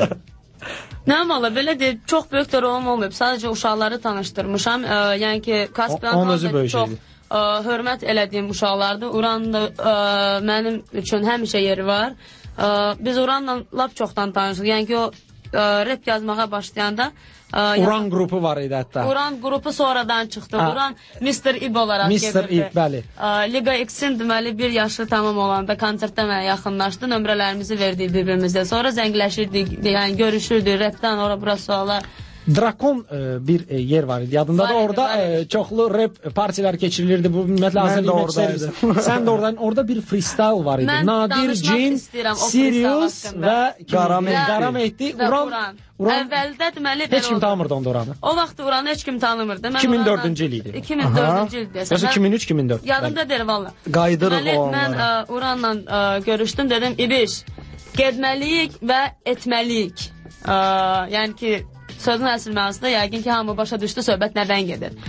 Nə valla, belə deyil, çox böyük də rolum olmayıb. Sadəcə uşaqları tanışdırmışam. E, yəni ki, Kaspian klanında çox... Ə, hörmət elədiyim uşaqlardır. Uranla ə, mənim üçün həmişə yeri var. Ə, biz Uranla lap çoxdan tanışdıq. Yəni ki, o ə, rap yazmağa başlayanda ə, Uran qrupu var idi hətta. Uran qrupu sonradan çıxdı. Ha. Uran mister İb olaraq mister İb, bəli. Ə, Liga X-in deməli bir yaşı tamam olanda konsertdə mənə yaxınlaşdı. Nömrələrimizi verdik bir-birimizdə. Sonra zəngləşirdik, yəni görüşürdük. Rapdan ora bura suallar. Drakon e, bir e, yer var idi. Yadında da orada e, çoxlu rap partiler keçirilirdi. Bu ümumiyyətlə Azər İmək servis. Sən də oradan, orada bir freestyle var idi. Mən Nadir Cin, Sirius və Qaramehdi, Uran. Uran. Əvvəldə deməli heç kim tanımırdı onda Uranı. O vaxt Uranı heç kim tanımırdı. iki min dördüncü il idi. iki min dördüncü il desəm. Yoxsa iki min üç iki min dörd. Yadımda deyil valla. Qaydırıq o onlara. Mən ə, Uranla ə, görüşdüm, dedim İbiş, getməliyik və etməliyik. Ə, yəni ki, sözün əsl mənasında yəqin ki, hamı başa düşdü söhbət nədən gedir.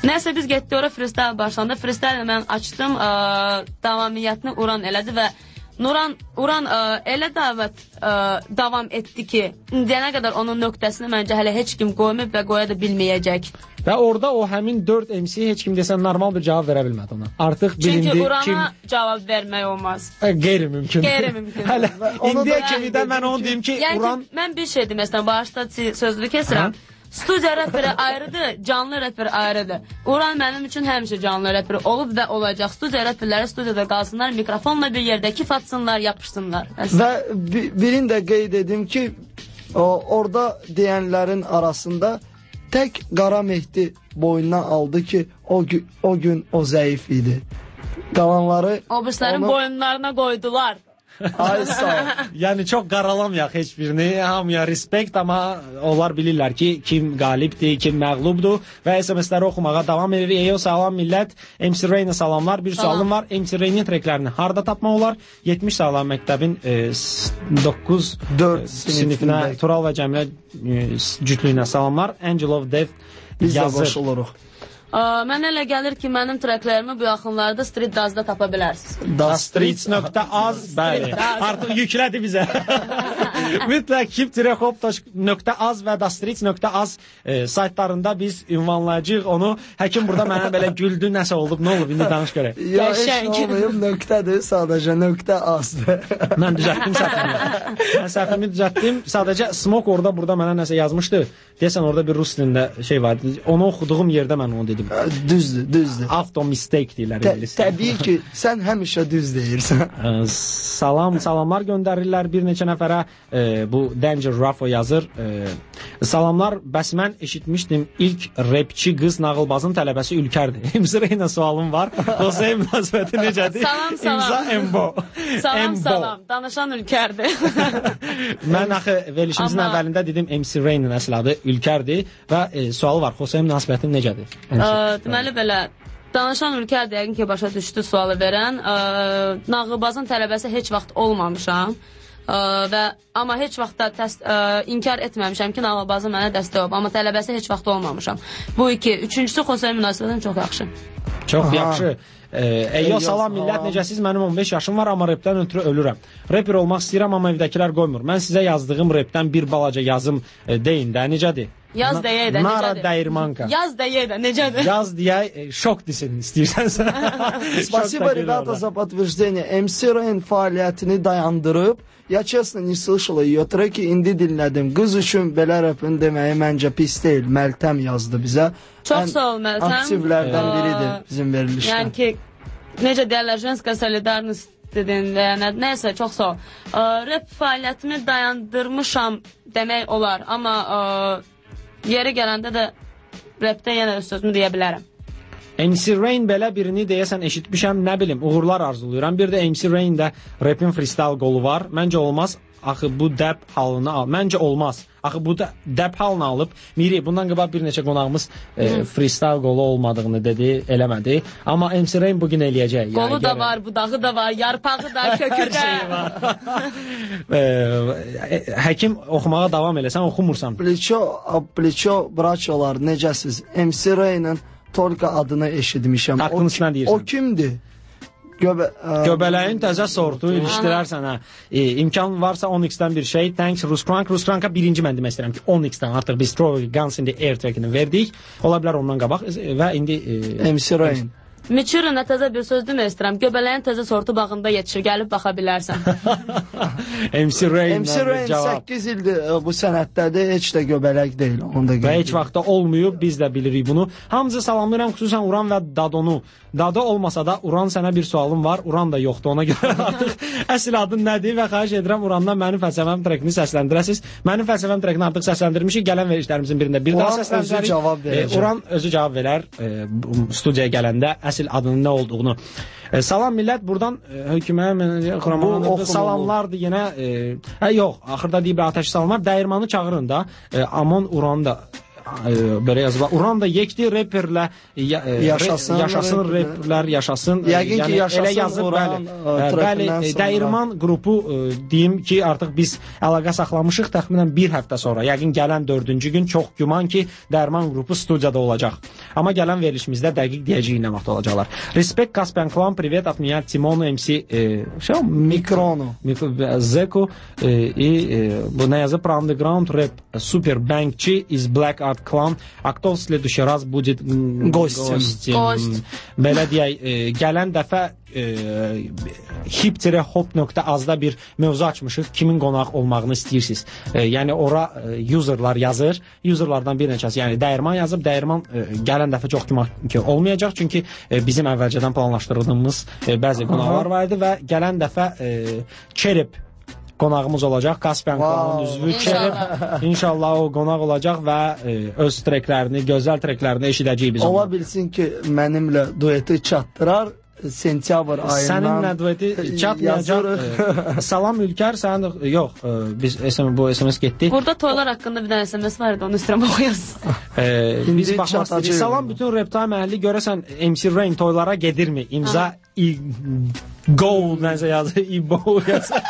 Nəysə biz getdik ora freestyle başlandı. Freestyle mən açdım, ə, davamiyyətini Uran elədi və Nuran, Uran ə, elə davət ə, davam etdi ki, indiyənə qədər onun nöqtəsini məncə hələ heç kim qoymayıb və qoya da bilməyəcək. Və orada o həmin dörd M C heç kim desən normal bir cavab verə bilmədi ona. Artıq bilindi Çünki Urana kim... cavab vermək olmaz. Qeyri-mümkün. Qeyri-mümkün. Hələ indiyə kimi də mən onu deyim ki, yəni Uran... Ki, mən bir şey deyim, məsələn, başda sözlü kesirəm. Studiya rəperi ayrıdır, canlı rəper ayrıdır. Uran mənim üçün həmişə canlı rəper olub və olacaq. Studiya rəperləri studiyada qalsınlar, mikrofonla bir yerdə kif atsınlar, yapışsınlar. Və birini də qeyd edim ki, o, orada deyənlərin arasında tək Qara Mehdi boynuna aldı ki, o, o gün o zəif idi. Qalanları... Obrislərin onu... boyunlarına qoydular. Ay sağ ol. Yəni çox qaralamayaq heç birini. Hamıya respekt, amma onlar bilirlər ki, kim qalibdir, kim məğlubdur və S M S-ləri oxumağa davam edir. Eyo, salam millət. M C Rainə salamlar. Bir salam. Sualım var. M C Rain'in treklərini harda tapmaq olar? yetmiş salam məktəbin e, doqquz dörd sinifinə, Tural və Cəmilə e, cütlüyünə salamlar. Angel of Death biz yazır. Biz də qoşuluruq. Mənə elə gəlir ki, mənim treklərimi bu yaxınlarda Street Daz'da tapa bilərsiniz. Dazstreets.az, bəli, artıq yüklədi bizə. Mütləq hip-hop.az və dazstreets.az e, saytlarında biz ünvanlayacağıq onu. Həkim burada mənə belə güldü, nəsə olub, nə olub, indi danış görək. Ya, heç olmayıb, nöqtədir, sadəcə nöqtə azdır. Mən düzəltdim səhvimi. Mən səhvimi düzəltdim, sadəcə Smoke orada, burada mənə nəsə yazmışdı. Deyəsən, orada bir rus dilində şey vardı. Onu oxuduğum yerdə mən onu dedim. Düzdür, düzdür. Auto mistake deyirlər. Tə, təbii ki, sən həmişə düz deyirsən. Salam, salamlar göndərirlər bir neçə nəfərə. E, bu Danger Rafo yazır. E, salamlar, bəs mən eşitmişdim ilk rapçi qız nağılbazın tələbəsi Ülkərdir. İmza ilə sualım var. Xosey münasibəti necədir? Salam, salam. İmza Embo. Salam, Embo. salam. Danışan Ülkərdir. Mən axı verilişimizin Amma... əvvəlində dedim M C Rain'in əsl adı Ülkərdir və e, sualı var. Xosey münasibəti necədir? Ə, deməli belə, danışan Ülkərdir, yəqin ki, başa düşdü sualı verən. Ə, nağılbazın tələbəsi heç vaxt olmamışam. Ə, və amma heç vaxt da təst, ə, inkar etməmişəm ki, nağılbazı mənə dəstək olub, amma tələbəsi heç vaxt olmamışam. Bu iki, üçüncüsü Xosey münasibətin çox yaxşı. Çox yaxşı. Eyo, salam millət, necəsiz? Mənim on beş yaşım var, amma repdən ötürü ölürəm. Reper olmaq istəyirəm, amma evdəkilər qoymur. Mən sizə yazdığım repdən bir balaca yazım e, deyin də, necədir? Yaz deyək də, necədir? Nara dəyirmanka. Yaz deyək də, necədir? Yaz deyək, e, şok desin istəyirsənsə. Спасибо, ребята, за подтверждение. M C Rain fəaliyyətini dayandırıb, ya çəslə ni слышала ее треки, indi dinlədim. Qız üçün belə rapin deməyi məncə pis deyil. Məltəm yazdı bizə. Çox sağ ol, Məltəm. Aktivlərdən biridir bizim verilişdə. Yəni ki, necə deyərlər, jenska solidarnost dedin, nəyəsə, çox sağ ol. Rap fəaliyyətimi dayandırmışam demək olar, amma yeri gələndə də rapdə yenə öz sözümü deyə bilərəm. M C Rain belə birini deyəsən eşitmişəm, nə bilim, uğurlar arzuluyuram. Bir də M C Rain'də rapin freestyle qolu var. Məncə olmaz. Axı bu dəb halını al. Məncə olmaz. Axı bu da dəb halını alıb. Miri, bundan qabaq bir neçə qonağımız e, freestyle qolu olmadığını dedi, eləmədi. Amma M C Rain bugün eləyəcək. Qolu yəni, da görə... var, budağı da var, yarpağı da, kökü də. e, e, həkim oxumağa davam eləsən, oxumursan. Pleço, pleço, braçolar, necəsiz? M C Rain'in Tolka adını eşitmişəm. Haqqın üstünə deyirsən. O kimdir? Göbə, ə, Göbələyin təzə sortu ilişdirərsən, hə. E, imkan varsa on X-dən bir şey. Thanks Ruskrank. Ruskranka birinci mən demək istəyirəm ki, on X-dən artıq biz Throw Guns in the Air trackini verdik. Ola bilər ondan qabaq və indi e, M C Rain. Miçuruna təzə bir söz demək istəyirəm. Göbələyin təzə sortu bağında yetişir, gəlib baxa bilərsən. M C Rain. M C Rain səkkiz ildir bu sənətdədir, heç də göbələk deyil. Onda və heç vaxtda olmayıb, biz də bilirik bunu. Hamınızı salamlayıram, xüsusən Uran və Dadonu. Dado olmasa da Uran, sənə bir sualım var. Uran da yoxdur, ona görə artıq əsl adın nədir və xahiş edirəm Urandan mənim fəlsəfəm trekini səsləndirəsiniz. Mənim fəlsəfəm trekini artıq səsləndirmişik. Gələn verişlərimizin birində bir daha səsləndirək. E, Uran özü cavab verər e, studiyaya gələndə əsl adının nə olduğunu. E, salam millət, buradan e, hökümə xromanı salamlardır yenə. E, hə yox, axırda deyib atəş salamlar. Dəyirmanı çağırın da. E, Amon Uranı da belə yazıblar. Uran da yekdi reperlə ya, yaşasın, yaşasın reperlər, yaşasın. Yəqin ki, yaşasın elə yazıb, Uran. Bəli, bəli Dəyirman qrupu deyim ki, artıq biz əlaqə saxlamışıq təxminən bir həftə sonra. Yəqin gələn dördüncü gün çox güman ki, Dəyirman qrupu studiyada olacaq. Amma gələn verilişimizdə dəqiq deyəcəyik nə vaxt olacaqlar. Respekt Caspian Clan, привет от меня Тимону эм си что? Микрону. Zeku и bu nə yazıb? Underground Rap Super Bankçi is Black Art Clan. А кто в следующий раз будет гостем? Belə deyək, gələn dəfə hip-hop nöqtə azda bir mövzu açmışıq. Kimin qonaq olmağını istəyirsiniz? Yəni ora userlar yazır. Userlardan bir neçəsi, yəni Dəyirman yazıb. Dəyirman gələn dəfə çox güman ki olmayacaq. Çünki bizim əvvəlcədən planlaşdırdığımız bəzi qonaqlar var idi və gələn dəfə Çerep qonağımız olacaq. Caspian Clan'ın üzvü Çerep. İnşallah o qonaq olacaq və öz treklərini, gözəl treklərini eşidəcəyik biz. Ola bilsin ki, mənimlə dueti çatdırar. Sentyabr ayından səninlə dueti çatmayacaq. Salam Ülkər, sənin yox, biz S M bu S M S getdi. Burada toylar haqqında bir dənə S M S var idi, onu istəyirəm oxuyasın. Biz baxmaq istəyirik. Salam bütün Reptime əhli, görəsən M C Rain toylara gedirmi? İmza i go nəsə yazır, i bo yazır.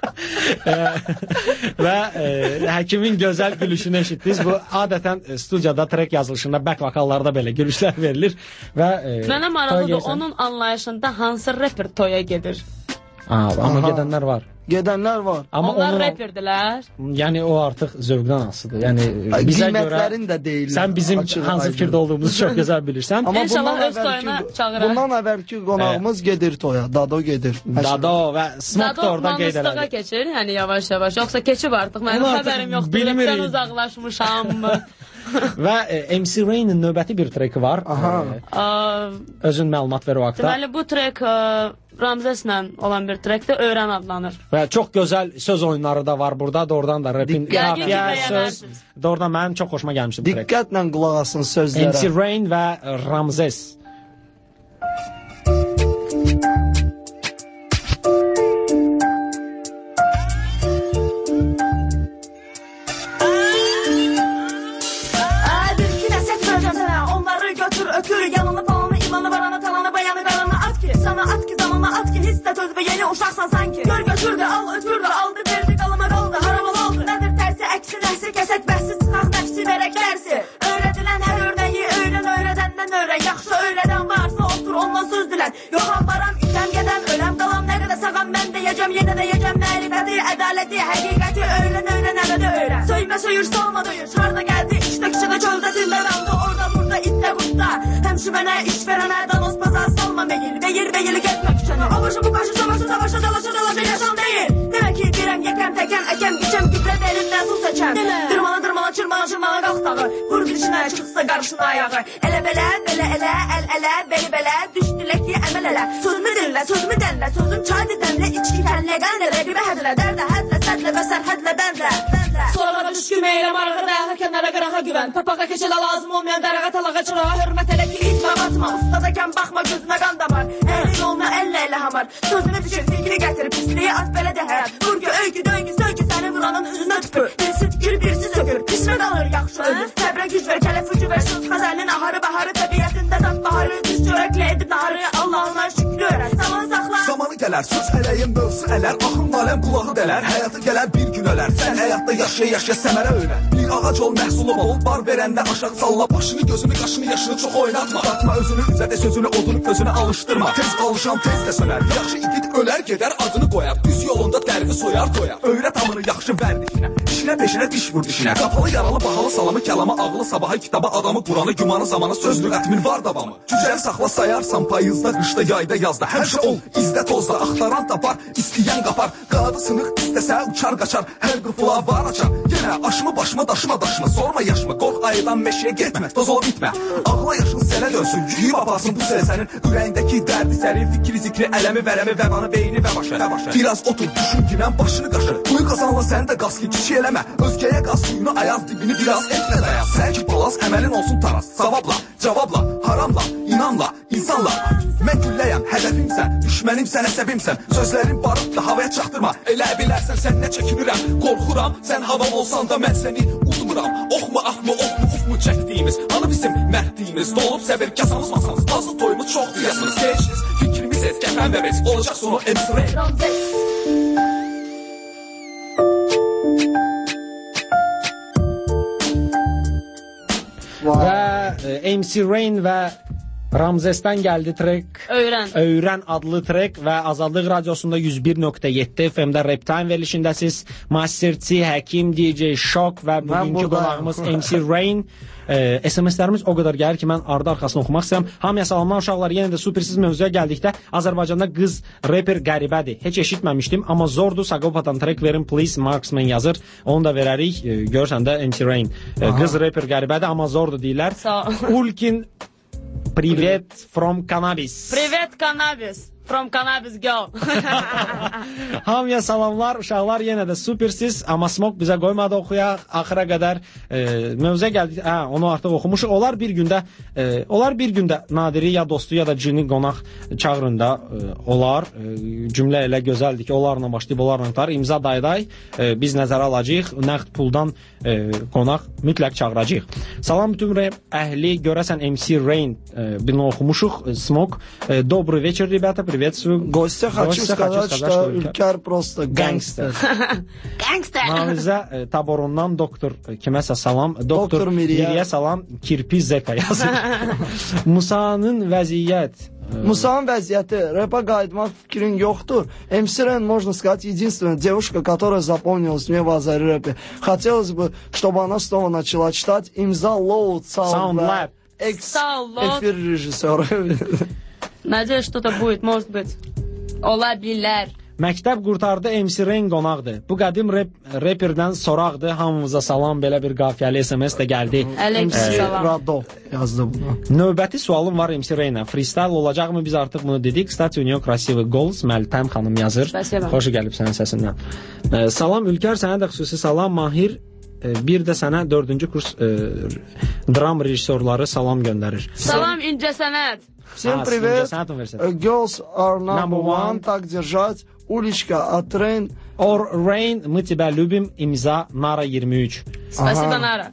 Və e, həkimin gözəl gülüşünü eşitdiniz. Bu adətən studiyada trek yazılışında back vokallarda belə gülüşlər verilir və e, mənə maraqlıdır, onun anlayışında hansı rapper toya gedir? Aa, amma Aha. gedənlər var. Gedənlər var. Amma onlar rapperdirlər. Yəni o artıq zövqdən asılıdır. Yəni bizə görə də deyirlər. Sən bizim açıq, hansı aydın. Fikirdə olduğumuzu çox gözəl bilirsən. Amma İnşallah öz toyuna çağıraq. Bundan əvvəlki qonağımız evet. gedir toya. Dado gedir. Dado və Smoke da orada qeyd elədi. Dado keçir, yəni yavaş-yavaş. Yoxsa keçib artıq. Mənim xəbərim yoxdur. Rapdən uzaqlaşmışam. Və e, M C Rain'in növbəti bir treki var. E, özün məlumat ver o haqda. Deməli bu trek e, Ramzeslə olan bir trekdə Öyrən adlanır. Və çox gözəl söz oyunları da var burada. Doğrudan da rapin qafiyə söz. Doğrudan mənim çox xoşuma gəlmişdi bu trek. Diqqətlə qulaq asın sözlərə. M C Rain və Ramzes. Uşaqsan sanki gör götürdü, al ötürdü, aldı verdi, qalıma qaldı, haramal oldu. Nədir tərsi, əksi nəsi, kəsək bəhsi, çıxaq nəfsi, verək dərsi. Öyrədilən hər örnəyi, öyrən öyrədəndən öyrən. Yaxşı öyrədən varsa otur, ondan söz dilən. Yoxam varam, itəm gedəm, öləm qalam, nə qədər sağam, mən də yəcəm, yenə də yəcəm. Məribəti, ədaləti, həqiqəti, öyrən öyrən, əbədi öyrən. Söymə söyür, salma döyür, şarda gəldi, işdə kişidə çöldə dillərəmdə, orada burada, itdə burada. Həmşümənə, iş verənə, danos pazar, salma meyil, veyil, veyil, getmə küçəni. O başı, bu başı, savaşı, savaşı, dalaşa, dalaşa, yaşam deyil. Demək ki, dirəm, yəkəm, təkəm, əkəm, biçəm, gübrə derindən su seçəm. Dırmana, dırmana, çırmana, çırmana, qalx dağı. Vur girişinə, çıxsa qarşına ayağı. Elə belə, belə, elə, əl, ələ, beli, belə, düş diləkli, əməl elə. Sözümü dinlə, sözümü dənlə, sözüm çaydı dənlə, içki fənlə, qənlə, rəqibə hədlə, dərdə, hədlə, sədlə və sərhədlə, bəndlə. Sonra düşküm eylə, marağı, dayağı, kənara, qırağa güvən. Papaqa keçələ lazım olmayan darağa, talağa, çırağa, hörmət elə ki, itmə, batma, ustadakən baxma, gözünə qan damar. Əlin yoluna, əllə elə hamar. Sözünü düşür, silgini gətir, pisliyi at belə də hər. Vur ki, öykü, döngü, söykü, səni vuranın üzünə tüpür. Birisi tükür, birisi sökür, pismə qalır, yaxşı ölür. Təbrə güc ver, kələf ucu ver, söz xəzəlin aharı, baharı, təbiyyətində tat baharı. Düz çörəklə edib naharı, Allahına şükrü öyrən. Zaman saxla. Zamanı gələr, söz ələyim, mövzu ələr, axın aləm, qulağı dələr. Həyatı gələr, bir gün ölər. Sən həyatda yaşaya, yaşaya, səmərə öyrən. Bir ağac ol, məhsulum ol, bar verəndə aşağı salla. Başını, gözünü, qaşını, yaşını çox oynatma. Atma özünü, üzədə sözünü, odunu, közünü alışdırma. Tez alışan, tez də sönər. Yaxşı igid ölər, gedər, adını qoyar. Düz yolunda dərini soyar, doyar. Öyrət amını yaxşı ver dişinə. Dişinə peşinə, diş vur dişinə. Qapalı, yaralı, bahalı, salamı, kəlamı, ağlı, sabahı, kitabı, adamı, Quranı, gümanı, zamanı, söz lüğətimin var davamı. Cücəni saxla, sayarsan payızda, qışda, yayda, yazda. Həmişə ol, izdə, tozda, axtaran tapar, istəyən qapar. Qanadı sınıq, istəsə uçar, qaçar. Hər qırfıla var açar. Yenə aşımı, başımı, daşıma, daşıma. Sorma yaşımı, qorx ayıdan meşəyə getmə. Toz ol, bitmə. Ağla yaşın sənə dönsün, yuyub aparsın bu sələ sənin. Ürəyindəki dərdi, səri, fikri, zikri, ələmi, vərəmi, vəbanı, beyni və başı. Biraz otur, düşün ki, mən başını qaşı. Quyu qazanla sən də qaz ki, kişi eləmə. Özgəyə qaz suyunu ayaz, dibini biraz etlə dayaz. Sən ki, balaz, əməlin olsun taraz. Savabla, cavabla, haramla, inanla, insanla. Mən gülləyəm, hədəfimsən, düşmənimsən, əsəbimsən. Sözlərin barıb da havaya çaxdırma. Elə bilərsən, sən nə çəkinirəm, qorxuram. Sən havam olsan da mən səni udmuram. Oxmu, axmı, oxmu, bu çəkdiyimiz, hanı bizim mərdiyimiz, dolub səbir kasamız masamız, azı toyumuz çoxdur yazmınız, keçiniz, fikrimiz et, qəfən və biz, olacaq sonu M C Rain. Və e, M C Rain və Ramzesdən gəldi trek. Öyrən. Öyrən adlı trek və Azadlıq Radiosunda yüz bir nöqtə yeddi F M-də Rap Time verilişindəsiz. Masterçi, Həkim, D J Shock və bugünkü qonağımız M C Rain. E, S M S-lərimiz o qədər gəlir ki, mən ardı arxasını oxumaq istəyirəm. Hamıya salamlar uşaqlar. Yenə də supersiz mövzuya gəldikdə Azərbaycanda qız reper qəribədir. Heç eşitməmişdim, amma zordur. Sagopa'dan trek verin, please. Marksman yazır. Onu da verərik. E, görsən də M C Rain. E, qız reper qəribədir, amma zordur deyirlər. Ulkin Привет from Cannabis. Привет Cannabis. From Cannabis girl. Hamıya salamlar uşaqlar, yenə də supersiz, amma Smok bizə qoymadı oxuyaq axıra qədər. E, mövzuya gəldik. Hə, onu artıq oxumuşuq. Onlar bir gündə e, onlar bir gündə Nadiri ya dostu ya da cini qonaq çağırında e, olar. E, cümlə elə gözəldir ki, onlarla başlayıb onlarla tutar. İmza dayday e, biz nəzərə alacağıq. Nəqd puldan e, qonaq mütləq çağıracağıq. Salam bütün rap əhli, görəsən M C Rain e, bunu oxumuşuq. Smok. E, Добрый вечер, ребята. Приветствую. Гостя хочу сказать, что Ülker просто gangster. Gangster. Namizə taborundan doktor kiməsə salam. Doktor Miriyə salam. Kirpi Zeka yazır. Musa'nın vəziyyət. Musa'nın vəziyyəti, rap'a qayıtmaq fikrin yoxdur. M C Rain, можно сказать, единственная девушка, которая запомнилась мне в Азари-рэпе. Хотелось бы, чтобы она снова начала читать. Имза Loud Sound Lab. Экс-эфир режиссера. Надеюсь, что-то будет, может быть. Ola bilər. Məktəb qurtardı, M C Rain qonaqdır. Bu qədim rap, reperdən soraqdır. Hamımıza salam, belə bir qafiyəli S M S də gəldi. Aleykümselam. Rado yazdı bunu. Növbəti sualım var M C Rainə. Freestyle olacaqmı? Biz artıq bunu dedik. Kстати, у нее красивый голос. Məltəm xanım yazır. Спасибо. Xoş gəlib sənin səsindən. E, salam Ülker, sənə də xüsusi salam. Mahir, e, bir də sənə dördüncü kurs e, dram rejissorları salam göndərir. Salam İncə Sənət. Всем а, привет. Girls are number one. Так держать. Уличка от Rain. Or Rain, мы тебя любим. Имза Нара iyirmi üç. Спасибо, Нара.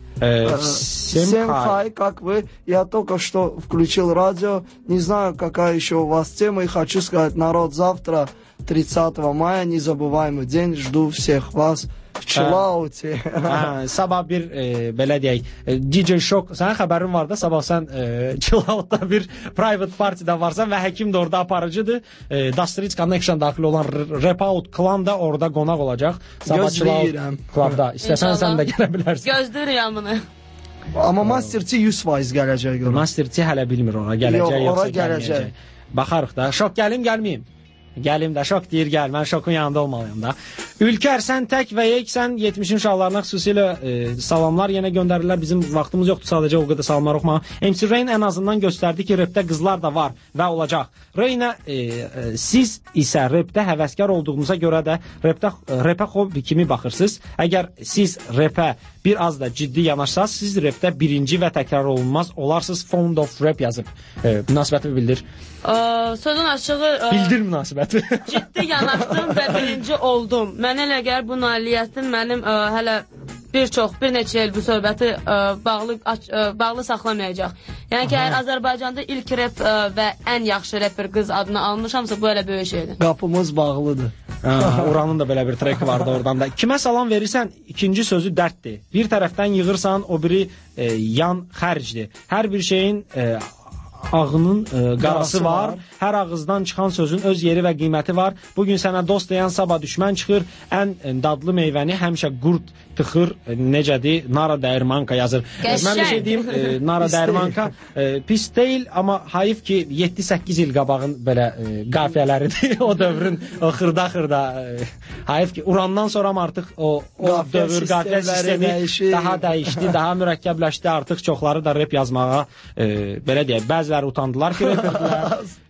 Э, всем всем хай, как вы? Я только что включил радио. Не знаю, какая еще у вас тема. И хочу сказать, народ, завтра, тридцатого мая, незабываемый день. Жду всех вас. В chillauti. Hə, sabah bir e, belə deyək, e, D J Shock, sənin xəbərin var da, sabah sən e, chillautda bir private partydə varsan və Həkim də orada aparıcıdır. E, Dastritz Connection daxil olan Rap Out Clan da orada qonaq olacaq. Sabah Gözləyirəm. Clubda. İstəsən sən də gələ bilərsən. Gözləyirəm bunu. Amma Masterçi yüz faiz gələcək. Masterçi hələ bilmir ora gələcək yoxsa yoxsa gələcək. Baxarıq da. Şok gəlim, gəlməyim. Gəlim də, Şok deyir gəl, mən Şokun yanında olmalıyım da. Ülker, sən tək və yeksən, yetmişin uşaqlarına xüsusilə e, salamlar yenə göndərirlər. Bizim vaxtımız yoxdur sadəcə o qədər salamlar oxumağa. M C Rain ən azından göstərdi ki, rapdə qızlar da var və olacaq. Rainə, e, e, siz isə rapdə həvəskar olduğunuza görə də rapdə, rapə hobbi kimi baxırsınız. Əgər siz rapə bir az da ciddi yanaşsaz, siz rapdə birinci və təkrar olunmaz olarsınız. Fond of Rap yazıb. E, münasibətimi bildir. Ə, sözün açığı ə, bildir münasibəti. ciddi yanaşdım və birinci oldum. Mənə elə gəlir bu nailiyyətim mənim ə, hələ bir çox, bir neçə il bu söhbəti ə, bağlı, aç, ə, bağlı saxlamayacaq. Yəni ki, əgər Azərbaycanda ilk rap ə, və ən yaxşı rapper qız adını almışamsa, bu elə böyük şeydir. Qapımız bağlıdır. Hə, oranın da belə bir treki vardı oradan da. Kimə salam verirsən, ikinci sözü dərddir. Bir tərəfdən yığırsan, o biri e, yan xərcdir. Hər bir şeyin e, ağının e, qarası var. var. Hər ağızdan çıxan sözün öz yeri və qiyməti var. Bugün sənə dost deyən sabah düşmən çıxır. Ən e, dadlı meyvəni həmişə qurd tıxır. E, necədir? Nara dəyirmanka yazır. E, mən bir şey deyim, e, Nara dəyirmanka e, pis deyil, amma hayıf ki yeddi səkkiz il qabağın belə e, qafiyələridir. O dövrün o xırda-xırda e, hayıf ki Urandan sonra artıq o, o dövr qafiyə sistemi dəyişir. Daha dəyişdi, daha mürəkkəbləşdi. Artıq çoxları da rap yazmağa e, belə deyək, bəziləri utandılar ki, raperdilər.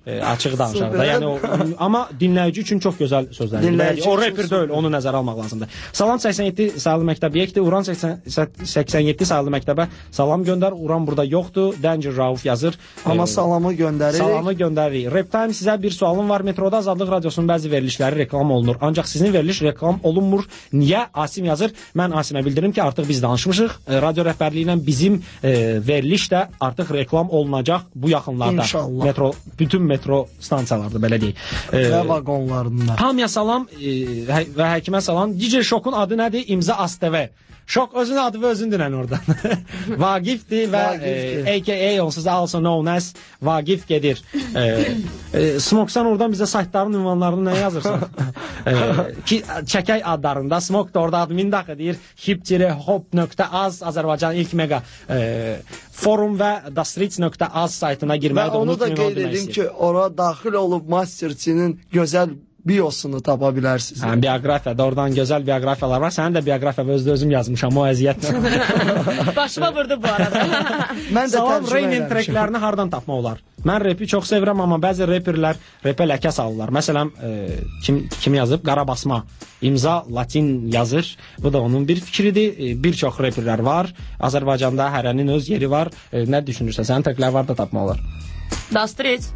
e, açıq danışar da. Yəni o, amma dinləyici üçün çox gözəl sözlərdir. O rapper deyil, onu nəzərə almaq lazımdır. Salam səksən yeddi saylı məktəb yekdir. Uran səksən yeddi saylı məktəbə salam göndər. Uran burada yoxdur. Danger Rauf yazır. Amma e, salamı göndəririk. Salamı göndəririk. Rap Time sizə bir sualım var. Metroda Azadlıq Radiosunun bəzi verilişləri reklam olunur. Ancaq sizin veriliş reklam olunmur. Niyə? Asim yazır. Mən Asimə bildirim ki, artıq biz danışmışıq. E, radio rəhbərliyi ilə bizim e, veriliş də artıq reklam olunacaq bu yaxınlarda. İnşallah. Metro, bütün metro stansiyalarda belə deyək. E, və vaqonlarında. Hamıya salam e, hə, və həkimə salam. D J Şokun adı nədir? İmza A S T V. Şok özünün adı və özün dinən oradan. Vagifdir və e, A K A onsuz also known as Vagif gedir. E, e, Smoke sən oradan bizə saytların ünvanlarını nə yazırsan? e, ki, çəkək adlarında Smoke da orada admin daxı deyir. hip hop nöqtə az Azərbaycan ilk mega e, forum və dastreets nöqtə az saytına girməyi də unutmayın. Və onu da qeyd edim ki, ora daxil olub Masterçinin gözəl biosunu tapa bilərsiniz. Hə, bioqrafiyada oradan gözəl bioqrafiyalar var. Sənin də bioqrafiya özdə özüm yazmışam o əziyyətlə. Başıma vurdu bu arada. Mən də salam Raynin treklərini hardan tapmaq olar? Mən repi çox sevirəm, amma bəzi reperlər repə ləkə salırlar. Məsələn, e, kim kim yazıb? Qarabasma. İmza latin yazır. Bu da onun bir fikridir. E, bir çox reperlər var. Azərbaycanda hərənin öz yeri var. E, nə düşünürsən? Sənin treklər var da tapmaq olar. Dastreets.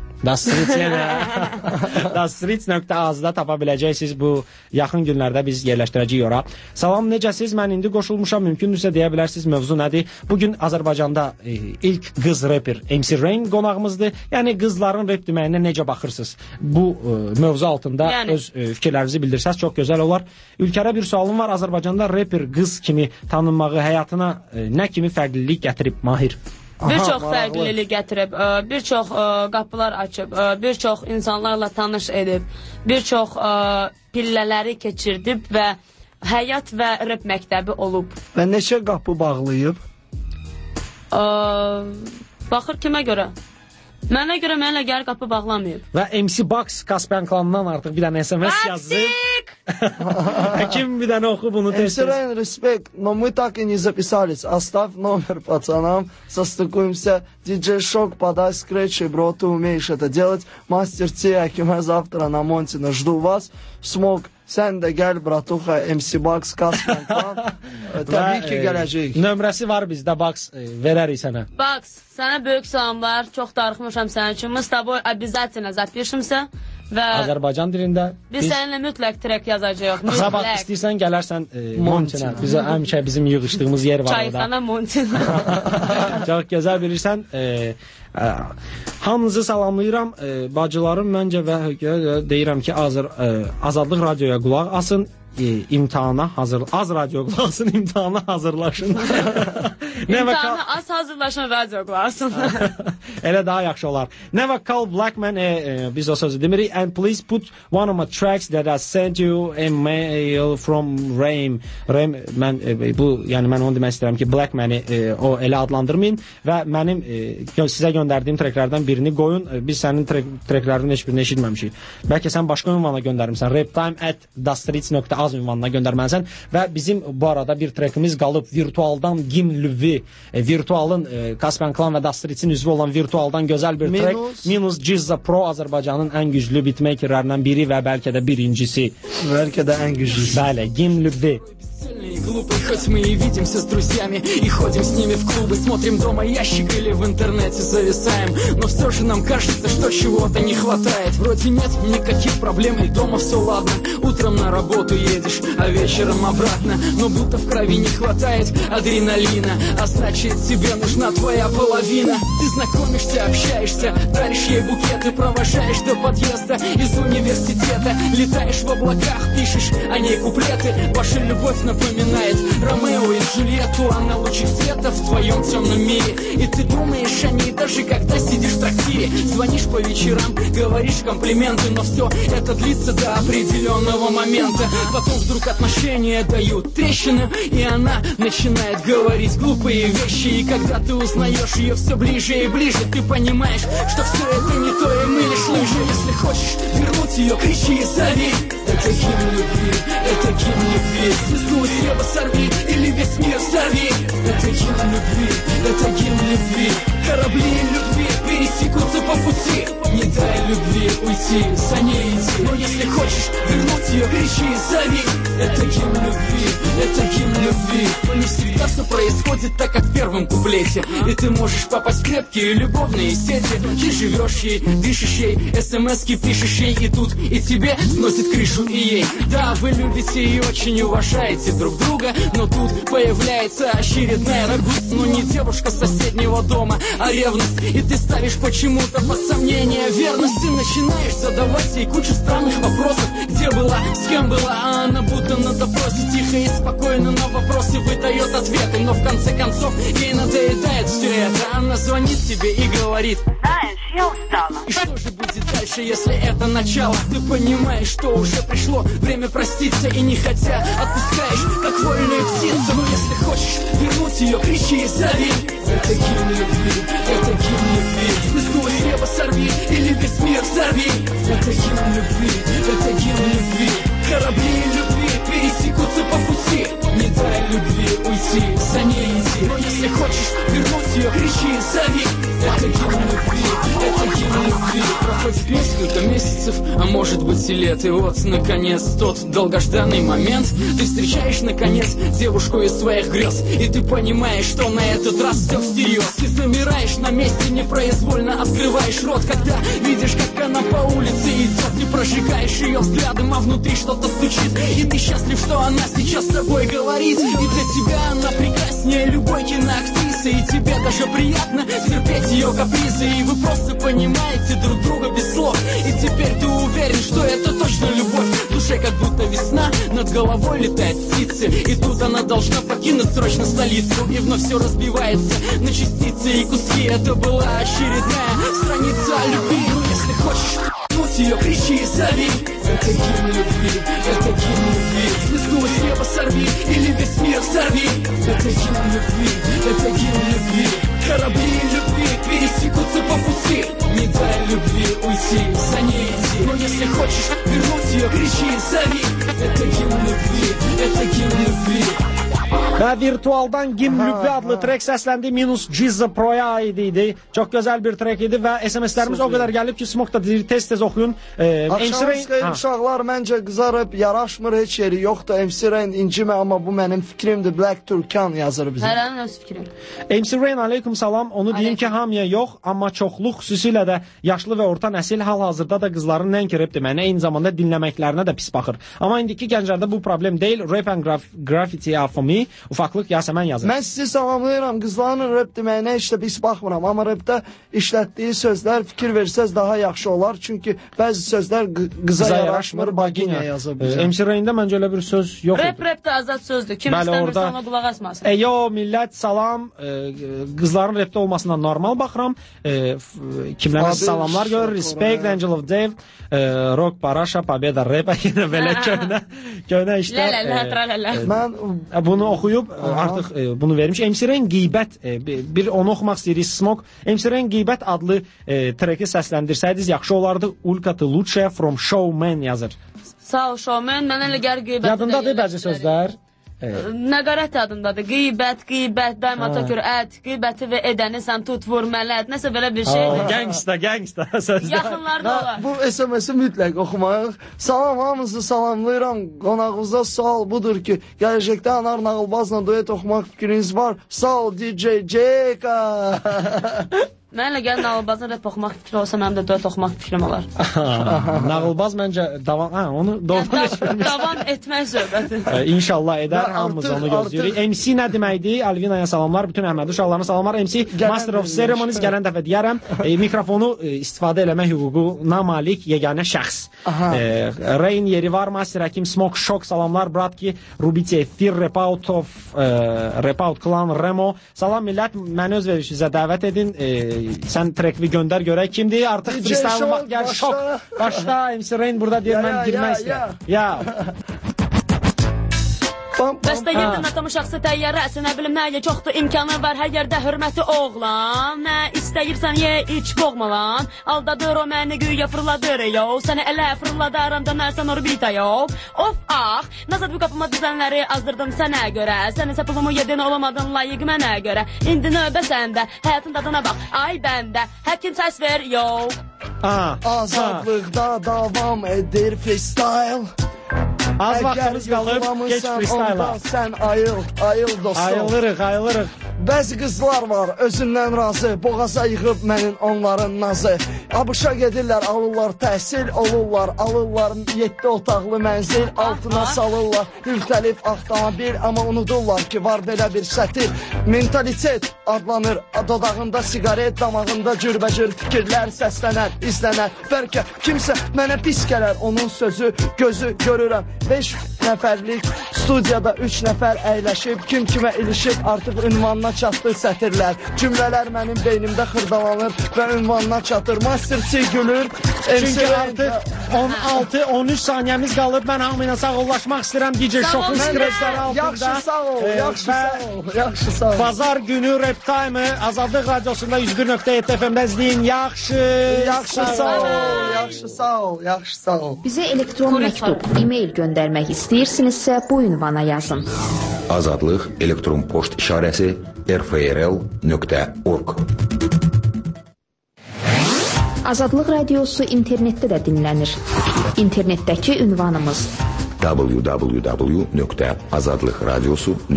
Dastreets nöqtə azda tapa biləcəksiniz. Bu yaxın günlərdə biz yerləşdirəcəyik ora. Salam, necəsiz? Mən indi qoşulmuşam. Mümkündürsə deyə bilərsiniz mövzu nədir? Bugün Azərbaycanda e, ilk qız rapper M C Rain qonağımızdır. Yəni qızların rap deməyinə necə baxırsınız? Bu e, mövzu altında yəni, öz e, fikirlərinizi bildirsəz çox gözəl olar. Ülkərə bir sualım var. Azərbaycanda rapper qız kimi tanınmağı həyatına e, nə kimi fərqlilik gətirib Mahir? Bir çox fərqlilik gətirib, bir çox qapılar açıb, bir çox insanlarla tanış edib, bir çox pillələri keçirdib və həyat və rap məktəbi olub. Və neçə qapı bağlayıb? Baxır kimə görə? Mənə görə mənlə gəl qapı bağlamayıb. Və M C Box Kaspian klanından artıq bir dənə S M S yazıb. Kim bir dənə oxu bunu test. M C Rain, respect, но мы так и не записались. Оставь номер пацанам, состыкуемся. ди джей Шок, подай скретчи, бро, ты умеешь это делать. Мастер Ти, Акиме завтра на Монтино, жду вас. Smoke, sən də gəl, bratuxa, M C Box, Kaspian klan. Təbii ki, gələcəyik. Nömrəsi var bizdə, Box, verərik sənə. Box, sənə böyük salamlar, çox darıxmışam sənin üçün. Мы с тобой обязательно запишемся. Və Azərbaycan dilində biz, biz səninlə mütləq trek yazacağıq. Sabah istəyirsən gələrsən e, Montina. Bizə həmişə bizim yığışdığımız yer var orada. Çayxana Montina. Çox gözəl bilirsən. E, e, hamınızı salamlayıram. E, bacılarım məncə və deyirəm ki, Azər, e, Azadlıq radioya qulaq asın. E, imtahana hazır az radio qulaqsın, imtahana hazırlaşın. İmtahana az hazırlaşın, radio qulaqsın. Elə daha yaxşı olar. Never call black man, e, e, biz o sözü demirik. And please put one of my tracks that I sent you a mail from Raim. Raim, mən e, bu, yəni mən onu demək istəyirəm ki, black məni e, o elə adlandırmayın və mənim e, sizə göndərdiyim treklərdən birini qoyun. E, biz sənin trek, treklərinin heç birini eşitməmişik. Bəlkə sən başqa ünvana göndərmirsən. Raptime at dastreets nöqtə az ünvanına göndərməlisən və bizim bu arada bir trekimiz qalıb virtualdan Gim Lüvi, e, virtualın e, Kaspian Klan və Dastreetsin üzvü olan virtualdan gözəl bir trek. Minus, Minus Cizza Pro Azərbaycanın ən güclü beatmakerlərindən biri və bəlkə də birincisi. Bəlkə də ən güclüsü. Bəli, Gim Lüvi. И глупый, хоть мы и видимся с друзьями и ходим с ними в клубы, смотрим дома ящик или в интернете зависаем, но все же нам кажется, что чего-то не хватает. Вроде нет никаких проблем и дома все ладно, утром на работу едешь, а вечером обратно, но будто в крови не хватает адреналина, а значит тебе нужна твоя половина. Ты знакомишься, общаешься, даришь ей букеты, провожаешь до подъезда из университета, летаешь в облаках, пишешь о ней куплеты, ваша любовь напоминает Ромео и Джульетту, а на лучик света в твоем темном мире. И ты думаешь о ней даже когда сидишь в трактире, звонишь по вечерам, говоришь комплименты, но все это длится до определенного момента. Потом вдруг отношения дают трещины, и она начинает говорить глупые вещи. И когда ты узнаешь ее все ближе и ближе, ты понимаешь, что все это не то, и мы лишь лыжи. Если хочешь вернуть ее, кричи и зови. Это гимн любви, это гимн любви. Звезду с неба сорви или весь мир взорви. Это гимн любви, это гимн любви. Корабли любви пересекутся по пути. Не дай любви уйти, за ней идти. Но если хочешь вернуть ее, кричи и зови. Это гимн любви, это гимн любви. Но не всегда все происходит так, как в первом куплете. И ты можешь попасть в крепкие любовные сети. Ты живешь ей, дышишь ей, смс-ки пишешь ей. И тут и тебе сносит крышу, и ей. Да, вы любите и очень уважаете друг друга, но тут появляется очередная рагусь. Но не девушка с соседнего дома, а ревность. И ты ставишь почему-то под сомнение верность. И начинаешь задавать ей кучу странных вопросов. Где была, с кем была, а она будто на допросе. Тихо и спокойно на вопросы выдает ответы. Но в конце концов ей надоедает все это. Она звонит тебе и говорит: знаешь, я устала. И что же будет дальше, если это начало? Ты понимаешь, что уже пришло время проститься. И не хотя отпускаешь, как вольную птицу. Но если хочешь вернуть ее, кричи и зови. Это гимн любви, это гимн любви. Звезду с неба сорви или весь мир взорви. Это гимн любви, это гимн любви. Корабли любви пересекутся по пути. Не дай любви уйти, за ней иди. Но если хочешь вернуть ее, кричи и зови. Это гимн любви, это гимн любви. Проходит несколько месяцев, а может быть и лет. И вот, наконец, тот долгожданный момент. Ты встречаешь, наконец, девушку из своих грез. И ты понимаешь, что на этот раз все всерьез. Ты замираешь на месте, непроизвольно открываешь рот, когда видишь, как она по улице идет. Ты прожигаешь ее взглядом, а внутри что-то стучит. И ты счастлив, что она сейчас с тобой говорит. И для тебя она прекраснее любой киноактрисы. И тебе даже приятно терпеть ее капризы. И вы просто понимаете друг друга без слов. И теперь ты уверен, что это точно любовь. В душе как будто весна, над головой летает птицы. И тут она должна покинуть срочно столицу. И вновь все разбивается на частицы и куски. Это была очередная страница любви. Ну если хочешь вернуть ее, кричи и зови. Это гимн любви, это гимн любви. Звезду с неба сорви или весь мир взорви. Это гимн любви, это гимн любви. Корабли любви пересекутся по пути. Не дай любви уйти, за ней иди. Но если хочешь вернуть ее, кричи и зови. Это гимн любви, это гимн любви. Və virtualdan Gimn Lübvi adlı trek səsləndi. Minus Cizza Pro'ya aid idi. Çox gözəl bir trek idi və S M S-lərimiz o qədər gəlib ki, Smok da tez-tez oxuyun. Axşamınız xeyir uşaqlar, məncə qızarıb, yaraşmır, heç yeri yoxdur. M C Rain incimə, amma bu mənim fikrimdir. Black Turkan yazır bizə. Hərənin öz fikrim. M C Rain, aleykum salam. Onu deyim ki, hamıya yox, amma çoxluq, xüsusilə də yaşlı və orta nəsil hal-hazırda da qızların nəinki rap deməyinə, eyni zamanda dinləməklərinə də pis baxır. Amma indiki gənclərdə bu problem deyil. Rap and graf graffiti are for me. Ufaqlıq Yasəmən yazır. Mən sizi salamlayıram. Qızların rap deməyinə heç də pis baxmıram. Amma rapdə işlətdiyi sözlər fikir versəz daha yaxşı olar. Çünki bəzi sözlər qıza yaraşmır, baginya yazıb. M C Rain-də məncə elə bir söz yox. Rap rap də azad sözdür. Kim istəmirsə ona qulaq asmasın. Eyo millət salam. Qızların rapdə olmasına normal baxıram. Kimlərə salamlar görür. Respect, Angel of Dave, Rock Parasha, Pobeda Rap. Yenə belə köhnə köhnə işlər. Mən bunu oxuyub artıq e, bunu vermiş. M C Rain qeybət e, bir onu oxumaq istəyirik. Smok M C Rain qeybət adlı e, treki səsləndirsəydiniz yaxşı olardı. Ulkatı Luche from Showman yazır. Sağ ol Showman. Mən elə gəl qeybət. Yadındadır bəzi sözlər. Nəqarət adındadır. Qeybət, qeybət, daima tökür ət, qeybəti və edəni sən tut, vur, mələt. Nəsə belə bir şeydir. Gangsta, gangsta sözlər. Yaxınlarda olar. Bu S M S-i mütləq oxumaq. Salam, hamınızı salamlayıram. Qonağımızda sual budur ki, gələcəkdə Anar Nağılbazla duet oxumaq fikriniz var. Sağ ol D J J-ka. Mən elə gəl Nağılbazın rap oxumaq fikri olsa, mənim də duet oxumaq fikrim olar. Nağılbaz məncə davam, hə, onu doğrudan etmək. Davam etmək söhbəti. İnşallah edər, hamımız onu gözləyirik. M C nə deməkdir? Alvinaya salamlar, bütün Əhməd uşaqlarına salamlar. M C Master of Ceremonies gələn dəfə deyərəm, mikrofonu istifadə eləmək hüququna malik yeganə şəxs. Rain yeri var, Master Hakim, Smoke Shock salamlar, Bratki, Rubiti Efir, Rap Out of Rap Out Clan, Remo. Salam millət, məni öz verişinizə dəvət edin. Sən trekvi göndər görək kimdir. Artıq freestyle vaxt gəl. Şok. Başda M C Rain burada deyir, mən girmək istəyirəm. Ya. Bəstə yedin adamı şəxsi təyyarəsi, nə bilim nəyə çoxdur imkanı var, hər yerdə hörməti oğlan. Nə istəyirsən ye, iç boğmalan, aldadır o məni güya fırladır yo, səni elə fırladaram dönərsən orbita yo. Of ah, nazad bu qapıma düzənləri azdırdım sənə görə, sənin isə pulumu yedin olamadın layiq mənə görə. İndi növbə səndə, həyatın dadına bax, ay bəndə, həkim səs ver yo. Azadlıqda davam edir freestyle. Az vaxtımız qalıb, geç freestyle-a. Sən ayıl, ayıl dostum. Ayılırıq, ayılırıq. Bəzi qızlar var, özündən razı, boğaza yığıb mənim onların nazı. Abışa gedirlər, alırlar təhsil, olurlar, alırlar yeddi otaqlı mənzil, altına salırlar müxtəlif avtomobil, amma unudurlar ki, var belə bir sətir. Mentalitet adlanır, dodağında sigaret, damağında cürbəcür fikirlər səslənər, izlənər. Bəlkə kimsə mənə pis gələr, onun sözü, gözü görürəm. Beş nəfərlik studiyada üç nəfər əyləşib, kim kimə ilişib, artıq ünvanına çatdı sətirlər. Cümlələr mənim beynimdə xırdalanır və ünvanına çatır. Master C gülür. Çünki artıq on altı on üç saniyəmiz qalıb. Mən hamıyla sağollaşmaq istəyirəm. D J Shock'un stresləri altında. Yaxşı sağ ol, yaxşı sağ ol, yaxşı sağ ol. Bazar günü Rap Time-ı Azadlıq Radiosunda yüz bir nöqtə yeddi F M-də izləyin. Yaxşı, yaxşı sağ ol, yaxşı sağ ol, yaxşı sağ ol. Bizə elektron məktub, e-mail göndərmək istəyirsinizsə bu ünvana yazın. Azadlıq elektron poçt işarəsi r f r l nöqtə org. Azadlıq Radiosu internetdə də dinlənir. İnternetdəki ünvanımız w w w nöqtə azadlıq radiosu